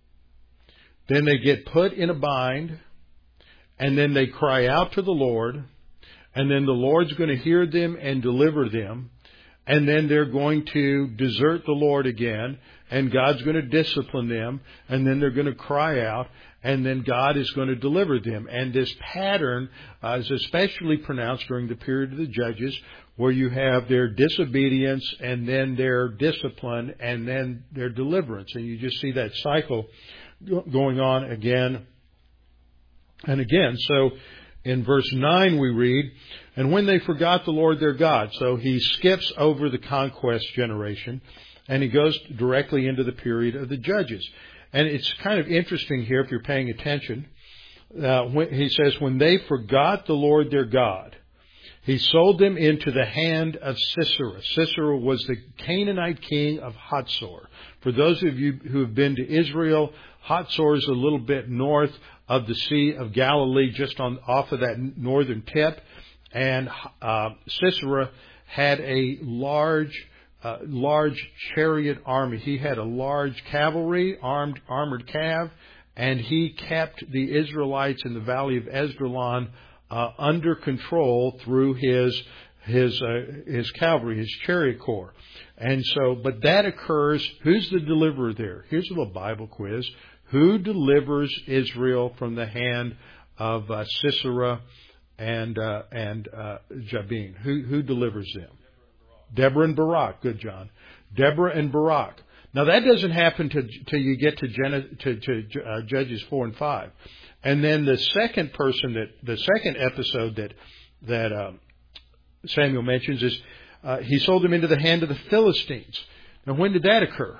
A: Then they get put in a bind. And then they cry out to the Lord. And then the Lord's going to hear them and deliver them. And then they're going to desert the Lord again. And God's going to discipline them. And then they're going to cry out. And then God is going to deliver them. And this pattern uh, is especially pronounced during the period of the Judges, where you have their disobedience and then their discipline and then their deliverance. And you just see that cycle going on again and again. So in verse nine we read, and when they forgot the Lord their God. So he skips over the conquest generation and he goes directly into the period of the Judges. And it's kind of interesting here if you're paying attention. Uh, when, he says, when they forgot the Lord their God, he sold them into the hand of Sisera. Sisera was the Canaanite king of Hatzor. For those of you who have been to Israel, Hatzor is a little bit north of the Sea of Galilee, just on off of that northern tip. And uh, Sisera had a large Uh, large chariot army. He had a large cavalry, armed, armored cav, and he kept the Israelites in the valley of Esdraelon uh, under control through his his uh, his cavalry, his chariot corps. And so, but that occurs. Who's the deliverer there? Here's a little Bible quiz. Who delivers Israel from the hand of uh, Sisera and uh, and uh, Jabin? Who who delivers them? Deborah and Barak. Good, John. Deborah and Barak. Now that doesn't happen till till you get to, Gen- to, to uh, Judges four and five, and then the second person that the second episode that that um, Samuel mentions is uh, he sold them into the hand of the Philistines. Now when did that occur?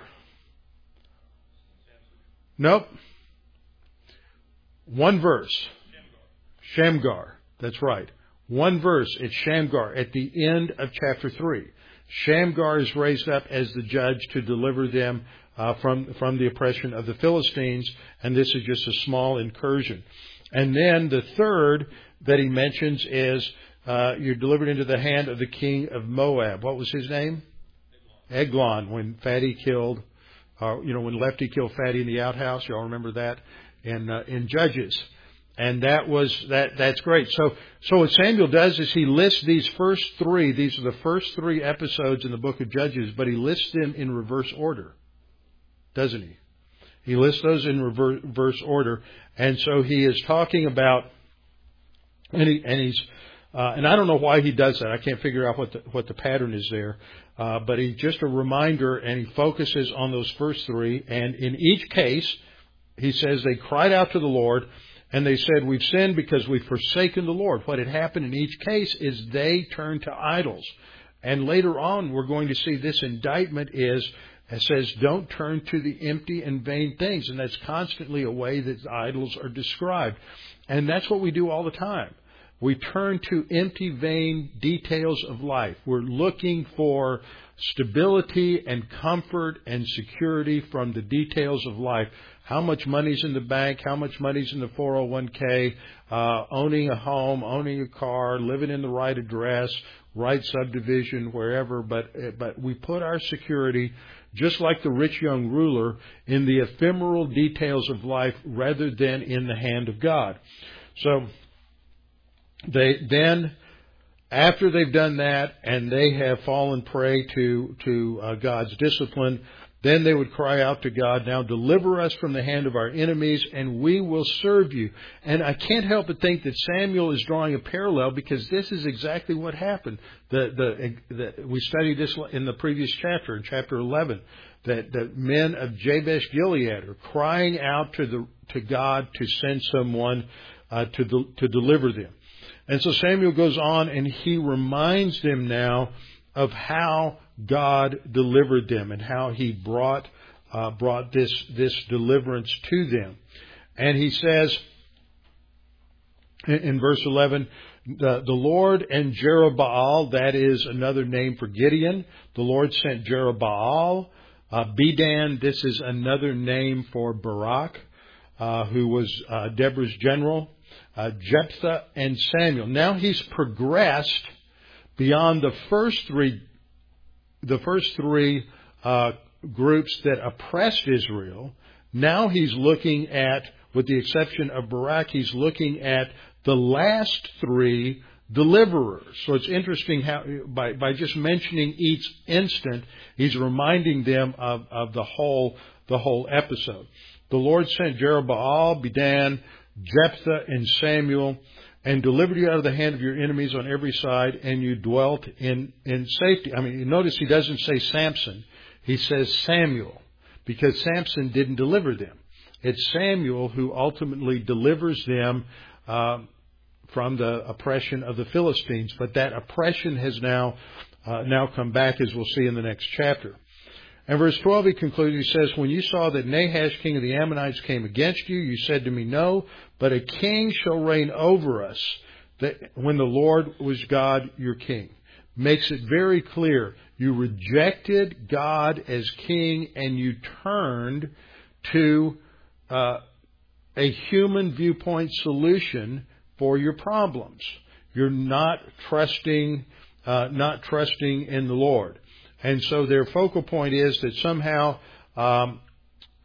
A: Nope. One verse. Shamgar. That's right. One verse. It's Shamgar at the end of chapter three. Shamgar is raised up as the judge to deliver them uh, from from the oppression of the Philistines, and this is just a small incursion. And then the third that he mentions is uh, you're delivered into the hand of the king of Moab. What was his name? Eglon. Eglon, when Fatty killed, uh, you know, when Lefty killed Fatty in the outhouse. You all remember that in uh, in Judges. And that was, that, that's great. So, so what Samuel does is he lists these first three, these are the first three episodes in the book of Judges, but he lists them in reverse order. Doesn't he? He lists those in reverse order. And so he is talking about, and he, and he's, uh, and I don't know why he does that. I can't figure out what the, what the pattern is there. Uh, but he's just a reminder, and he focuses on those first three. And in each case, he says they cried out to the Lord, and they said, we've sinned because we've forsaken the Lord. What had happened in each case is they turned to idols. And later on, we're going to see this indictment is, it says, don't turn to the empty and vain things. And that's constantly a way that idols are described. And that's what we do all the time. We turn to empty, vain details of life. We're looking for stability and comfort and security from the details of life. How much money's in the bank, how much money's in the four oh one k, uh, owning a home, owning a car, living in the right address, right subdivision, wherever. But, but we put our security, just like the rich young ruler, in the ephemeral details of life rather than in the hand of God. So they then, after they've done that and they have fallen prey to, to uh, God's discipline, then they would cry out to God, now deliver us from the hand of our enemies, and we will serve you. And I can't help but think that Samuel is drawing a parallel, because this is exactly what happened. The, the, the, we studied this in the previous chapter, in chapter eleven, that the men of Jabesh Gilead are crying out to the to God to send someone uh, to de, to deliver them. And so Samuel goes on and he reminds them now of how God delivered them and how He brought uh, brought this this deliverance to them. And he says in, in verse eleven, the, the Lord and Jerubbaal, that is another name for Gideon. The Lord sent Jerubbaal. Uh, Bedan, this is another name for Barak, uh, who was uh, Deborah's general. Uh, Jephthah and Samuel. Now he's progressed beyond the first three, the first three uh, groups that oppressed Israel. Now he's looking at, with the exception of Barak, he's looking at the last three deliverers. So it's interesting how, by, by just mentioning each instant, he's reminding them of, of the whole, the whole episode. The Lord sent Jerubbaal, Bedan, Jephthah, and Samuel, and delivered you out of the hand of your enemies on every side, and you dwelt in, in safety. I mean, notice he doesn't say Samson. He says Samuel, because Samson didn't deliver them. It's Samuel who ultimately delivers them uh, from the oppression of the Philistines. But that oppression has now uh, now come back, as we'll see in the next chapter. And verse twelve, he concludes, he says, when you saw that Nahash, king of the Ammonites, came against you, you said to me, no, but a king shall reign over us, that when the Lord was God, your king. Makes it very clear. You rejected God as king, and you turned to uh, a human viewpoint solution for your problems. You're not trusting, uh, not trusting in the Lord. And so their focal point is that somehow um,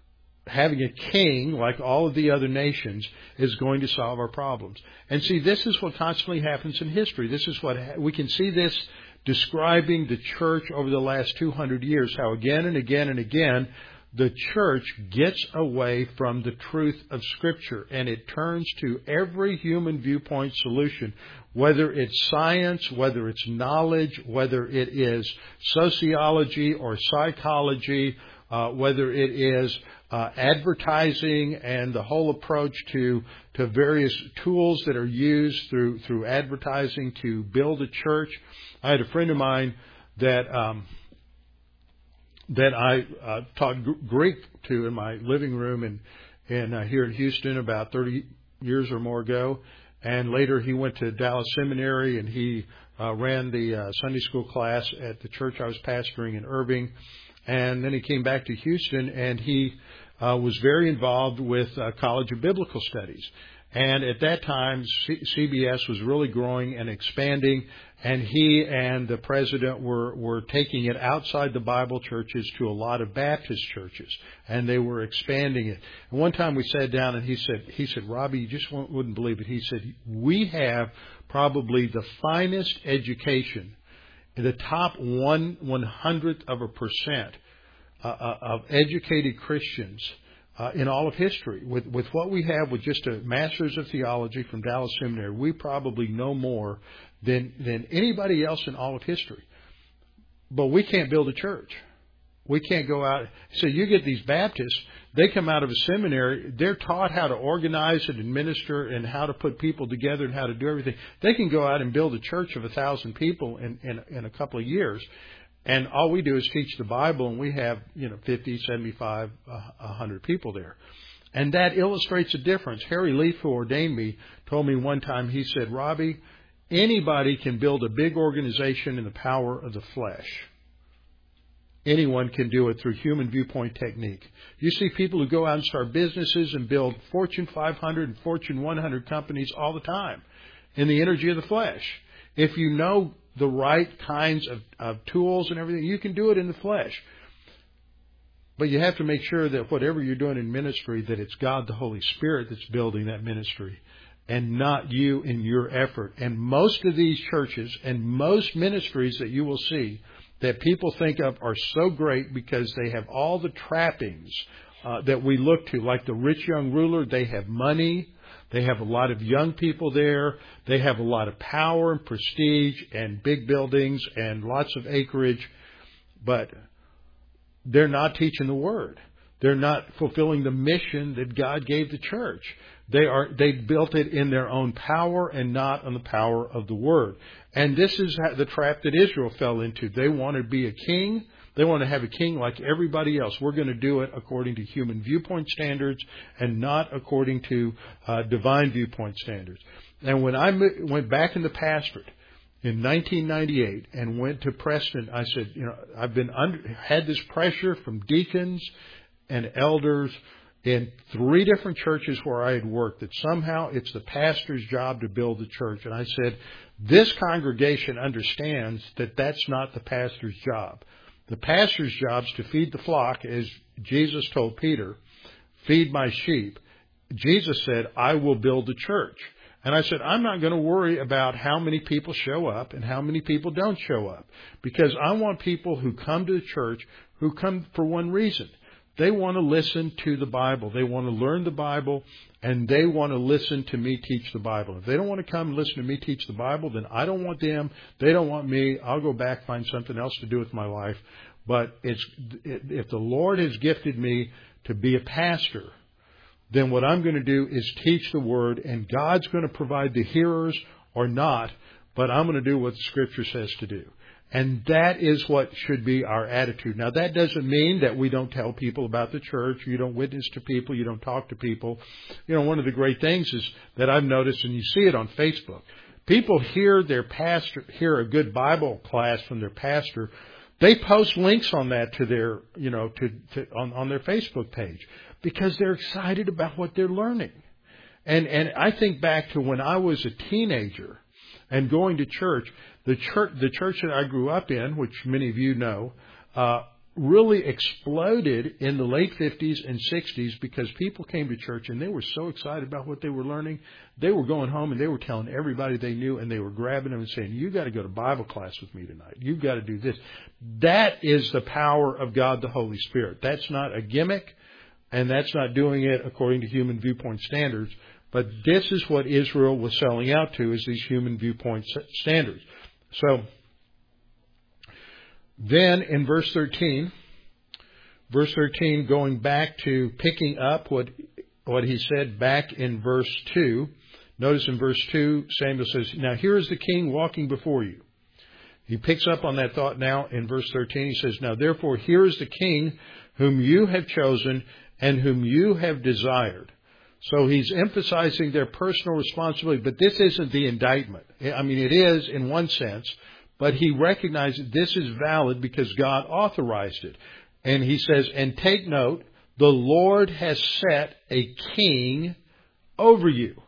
A: having a king like all of the other nations is going to solve our problems. And see, this is what constantly happens in history. This is what ha- we can see this describing the church over the last two hundred years, how again and again and again the church gets away from the truth of Scripture and it turns to every human viewpoint solution, whether it's science, whether it's knowledge, whether it is sociology or psychology, uh, whether it is uh, advertising and the whole approach to to various tools that are used through through advertising to build a church. I had a friend of mine that um, that I uh, taught Greek to in my living room and and uh, here in Houston about thirty years or more ago. And later he went to Dallas Seminary and he uh, ran the uh, Sunday school class at the church I was pastoring in Irving. And then he came back to Houston and he uh, was very involved with uh, College of Biblical Studies. And at that time, C- CBS was really growing and expanding, and he and the president were, were taking it outside the Bible churches to a lot of Baptist churches, and they were expanding it. And one time we sat down, and he said, he said, Robbie, you just wouldn't believe it. He said, we have probably the finest education, in the top one one hundredth of a percent uh, of educated Christians Uh, in all of history. With with what we have with just a master's of theology from Dallas Seminary, we probably know more than than anybody else in all of history. But we can't build a church. We can't go out. So you get these Baptists, they come out of a seminary, they're taught how to organize and administer and how to put people together and how to do everything. They can go out and build a church of a thousand people in, in, in a couple of years. And all we do is teach the Bible, and we have, you know, fifty, seventy-five, one hundred people there. And that illustrates a difference. Harry Leaf, who ordained me, told me one time, he said, Robbie, anybody can build a big organization in the power of the flesh. Anyone can do it through human viewpoint technique. You see people who go out and start businesses and build Fortune five hundred and Fortune one hundred companies all the time in the energy of the flesh. If you know the right kinds of, of tools and everything, you can do it in the flesh. But you have to make sure that whatever you're doing in ministry, that it's God the Holy Spirit that's building that ministry and not you in your effort. And most of these churches and most ministries that you will see that people think of are so great because they have all the trappings uh, that we look to, like the rich young ruler. They have money. They have a lot of young people there. They have a lot of power and prestige and big buildings and lots of acreage. But they're not teaching the Word. They're not fulfilling the mission that God gave the church. They are, they built it in their own power and not on the power of the Word. And this is the trap that Israel fell into. They want to be a king. They want to have a king like everybody else. We're going to do it according to human viewpoint standards and not according to uh, divine viewpoint standards. And when I went back in the pastorate in nineteen ninety-eight and went to Preston, I said, you know, I've been under, had this pressure from deacons and elders in three different churches where I had worked that somehow it's the pastor's job to build the church. And I said, this congregation understands that that's not the pastor's job. The pastor's job is to feed the flock, as Jesus told Peter, feed my sheep. Jesus said, I will build the church. And I said, I'm not going to worry about how many people show up and how many people don't show up, because I want people who come to the church who come for one reason. They want to listen to the Bible. They want to learn the Bible, and they want to listen to me teach the Bible. If they don't want to come and listen to me teach the Bible, then I don't want them. They don't want me. I'll go back, find something else to do with my life. But it's, if the Lord has gifted me to be a pastor, then what I'm going to do is teach the Word, and God's going to provide the hearers or not, but I'm going to do what the Scripture says to do. And that is what should be our attitude. Now, that doesn't mean that we don't tell people about the church. You don't witness to people. You don't talk to people. You know, one of the great things is that I've noticed, and you see it on Facebook, people hear their pastor, hear a good Bible class from their pastor. They post links on that to their, you know, to, to on, on their Facebook page because they're excited about what they're learning. And, and I think back to when I was a teenager and going to church. The church, the church that I grew up in, which many of you know, uh, really exploded in the late fifties and sixties because people came to church and they were so excited about what they were learning. They were going home and they were telling everybody they knew, and they were grabbing them and saying, you got to go to Bible class with me tonight. You've got to do this. That is the power of God, the Holy Spirit. That's not a gimmick, and that's not doing it according to human viewpoint standards. But this is what Israel was selling out to, is these human viewpoint standards. So then in verse thirteen, verse thirteen, going back to picking up what what he said back in verse two. Notice in verse two, Samuel says, now here is the king walking before you. He picks up on that thought now in verse thirteen. He says, now therefore here is the king whom you have chosen and whom you have desired. So he's emphasizing their personal responsibility, but this isn't the indictment. I mean, it is in one sense, but he recognizes this is valid because God authorized it. And he says, and take note, the Lord has set a king over you.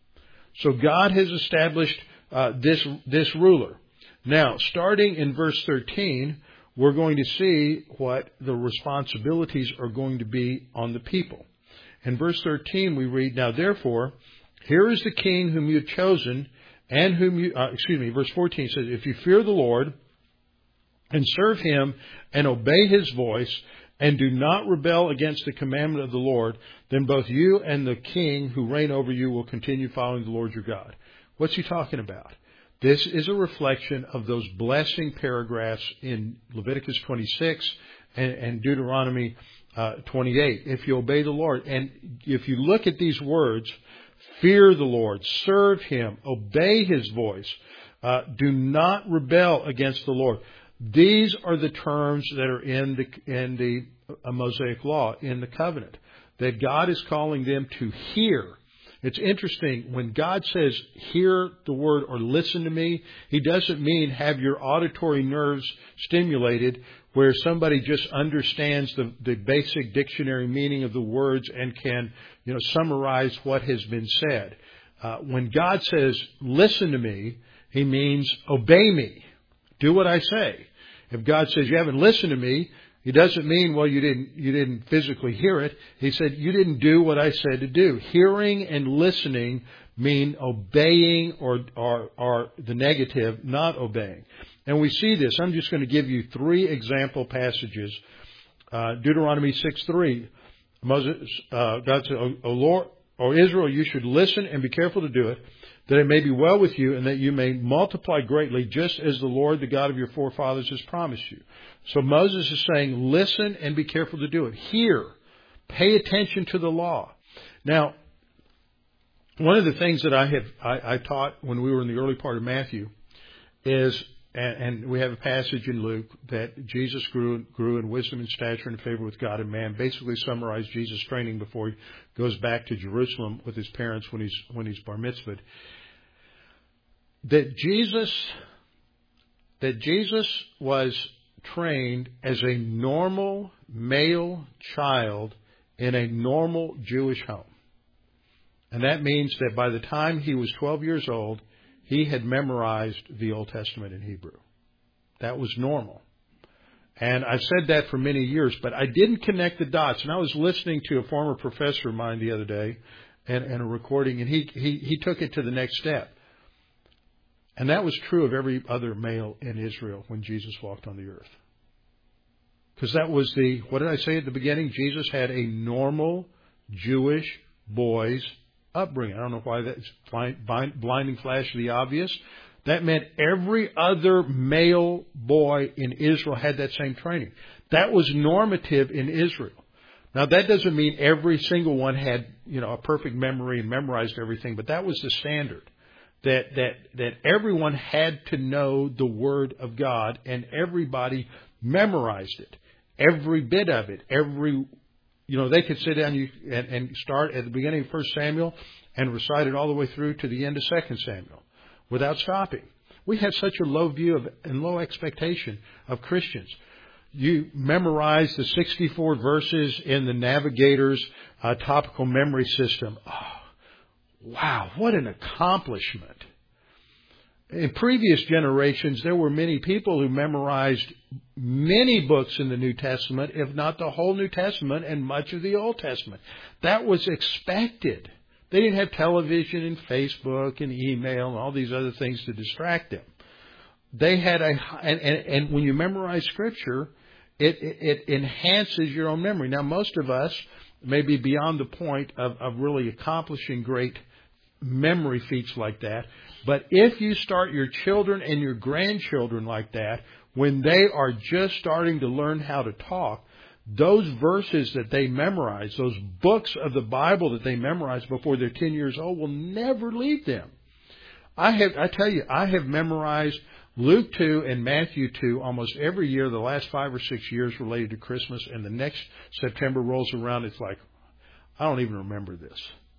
A: So God has established uh, this this ruler. Now, starting in verse thirteen, we're going to see what the responsibilities are going to be on the people. In verse thirteen, we read, now therefore, here is the king whom you have chosen, and whom you, uh, excuse me, verse fourteen says, if you fear the Lord and serve him and obey his voice and do not rebel against the commandment of the Lord, then both you and the king who reign over you will continue following the Lord your God. What's he talking about? This is a reflection of those blessing paragraphs in Leviticus twenty-six and, and Deuteronomy uh, twenty-eight. If you obey the Lord, and if you look at these words, fear the Lord, serve him, obey his voice, uh, do not rebel against the Lord. These are the terms that are in the in the uh, Mosaic Law, in the covenant, that God is calling them to hear. It's interesting, when God says, hear the word or listen to me, he doesn't mean have your auditory nerves stimulated where somebody just understands the, the basic dictionary meaning of the words and can, you know, summarize what has been said. Uh, when God says, listen to me, he means obey me. Do what I say. If God says you haven't listened to me, he doesn't mean, well, you didn't you didn't physically hear it. He said you didn't do what I said to do. Hearing and listening mean obeying, or or, or the negative, not obeying. And we see this. I'm just going to give you three example passages. Uh, Deuteronomy six three. Moses, uh, God said, O, o Lord, O Israel, you should listen and be careful to do it, that it may be well with you and that you may multiply greatly, just as the Lord, the God of your forefathers, has promised you. So Moses is saying, listen and be careful to do it. Hear. Pay attention to the law. Now, one of the things that I have I, I taught when we were in the early part of Matthew is, and, and we have a passage in Luke, that Jesus grew grew in wisdom and stature and favor with God and man. Basically summarized Jesus' training before he goes back to Jerusalem with his parents when he's when he's bar mitzvahed. That Jesus, that Jesus was trained as a normal male child in a normal Jewish home. And that means that by the time he was twelve years old, he had memorized the Old Testament in Hebrew. That was normal. And I've said that for many years, but I didn't connect the dots. And I was listening to a former professor of mine the other day and, and a recording, and he, he, he took it to the next step. And that was true of every other male in Israel when Jesus walked on the earth. Because that was the, what did I say at the beginning? Jesus had a normal Jewish boy's upbringing. I don't know why that's blind, blind, blinding flash of the obvious. That meant every other male boy in Israel had that same training. That was normative in Israel. Now, that doesn't mean every single one had, you know, a perfect memory and memorized everything, but that was the standard. That, that, that everyone had to know the Word of God, and everybody memorized it. Every bit of it. Every, you know, they could sit down and, and start at the beginning of First Samuel and recite it all the way through to the end of Second Samuel without stopping. We have such a low view of and low expectation of Christians. You memorize the sixty-four verses in the Navigator's uh, topical memory system. Oh, wow, what an accomplishment. in previous generations, there were many people who memorized many books in the New Testament, if not the whole New Testament and much of the Old Testament. That was expected. They didn't have television and Facebook and email and all these other things to distract them. They had a, and, and, and when you memorize Scripture, it, it, it enhances your own memory. Now, most of us may be beyond the point of, of really accomplishing great memory feats like that. But if you start your children and your grandchildren like that, when they are just starting to learn how to talk, those verses that they memorize, those books of the Bible that they memorize before they're ten years old will never leave them. I have, I tell you, I have memorized Luke two and Matthew two almost every year the last five or six years related to Christmas, and the next September rolls around, it's like, I don't even remember this.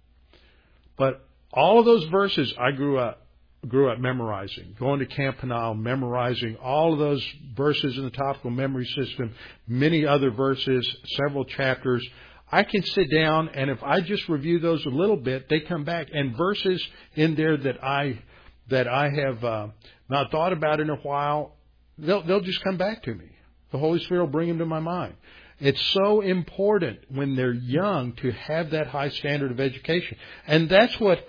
A: But all of those verses I grew up grew up memorizing, going to Camp Penal, memorizing all of those verses in the topical memory system, many other verses, several chapters. I can sit down, and if I just review those a little bit, they come back, and verses in there that I that I have uh, not thought about in a while, they'll they'll just come back to me. The Holy Spirit will bring them to my mind. It's so important when they're young to have that high standard of education, and that's what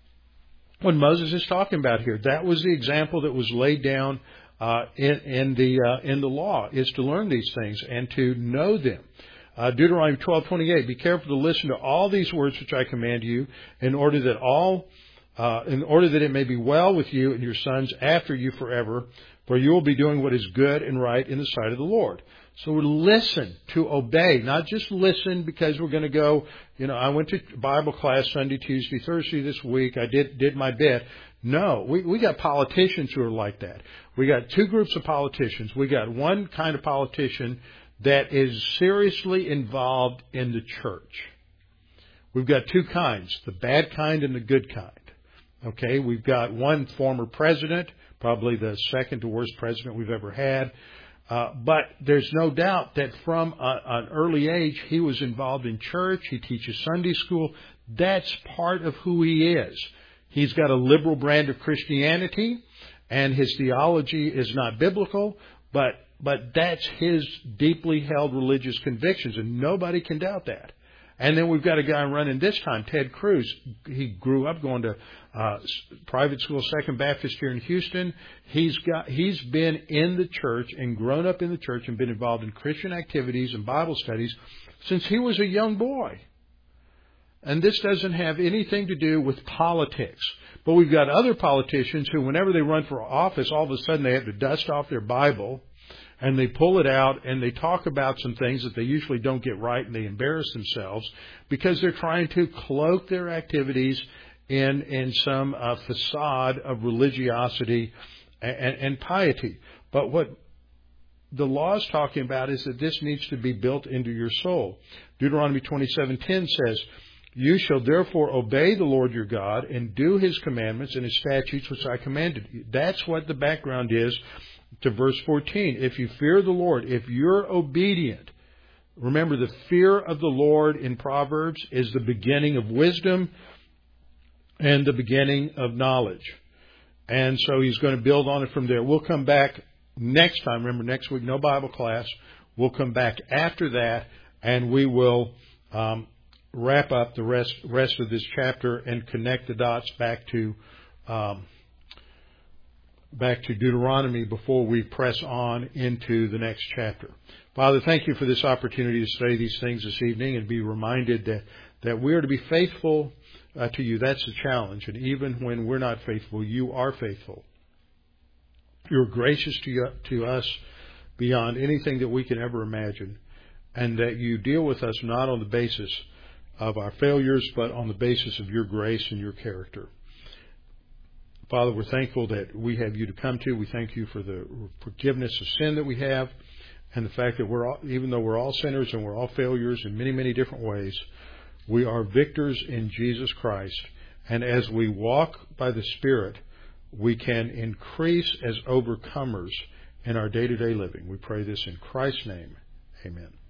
A: what Moses is talking about here. That was the example that was laid down uh, in, in the uh, in the law, is to learn these things and to know them. Uh, Deuteronomy twelve twenty-eight. Be careful to listen to all these words which I command you, in order that all, uh, in order that it may be well with you and your sons after you forever. For you will be doing what is good and right in the sight of the Lord. So we listen, to obey, not just listen because we're going to go, you know, I went to Bible class Sunday, Tuesday, Thursday this week. I did did my bit. No, we, we got politicians who are like that. We got two groups of politicians. We got one kind of politician that is seriously involved in the church. We've got two kinds, the bad kind and the good kind. Okay, we've got one former president, probably the second to worst president we've ever had. Uh, but there's no doubt that from a, an early age, he was involved in church. He teaches Sunday school. That's part of who he is. He's got a liberal brand of Christianity, and his theology is not biblical, but but that's his deeply held religious convictions, and nobody can doubt that. And then we've got a guy running this time, Ted Cruz. He grew up going to uh, private school, Second Baptist here in Houston. He's got he's been in the church and grown up in the church and been involved in Christian activities and Bible studies since he was a young boy. And this doesn't have anything to do with politics. But we've got other politicians who, whenever they run for office, all of a sudden they have to dust off their Bible, and they pull it out and they talk about some things that they usually don't get right, and they embarrass themselves because they're trying to cloak their activities in in some uh, facade of religiosity and, and piety. But what the law is talking about is that this needs to be built into your soul. Deuteronomy twenty-seven ten says, "You shall therefore obey the Lord your God and do his commandments and his statutes which I commanded you." That's what the background is to verse fourteen. If you fear the Lord, if you're obedient, remember the fear of the Lord in Proverbs is the beginning of wisdom and the beginning of knowledge. And so he's going to build on it from there. We'll come back next time. Remember, next week, no Bible class. We'll come back after that, and we will um, wrap up the rest rest of this chapter and connect the dots back to um, back to Deuteronomy before we press on into the next chapter. Father, thank you for this opportunity to study these things this evening and be reminded that, that we are to be faithful uh, to you. That's the challenge. And even when we're not faithful, you are faithful. You're gracious to, you, to us beyond anything that we can ever imagine, and that you deal with us not on the basis of our failures, but on the basis of your grace and your character. Father, we're thankful that we have you to come to. We thank you for the forgiveness of sin that we have, and the fact that we're all, even though we're all sinners and we're all failures in many, many different ways, we are victors in Jesus Christ. And as we walk by the Spirit, we can increase as overcomers in our day-to-day living. We pray this in Christ's name. Amen.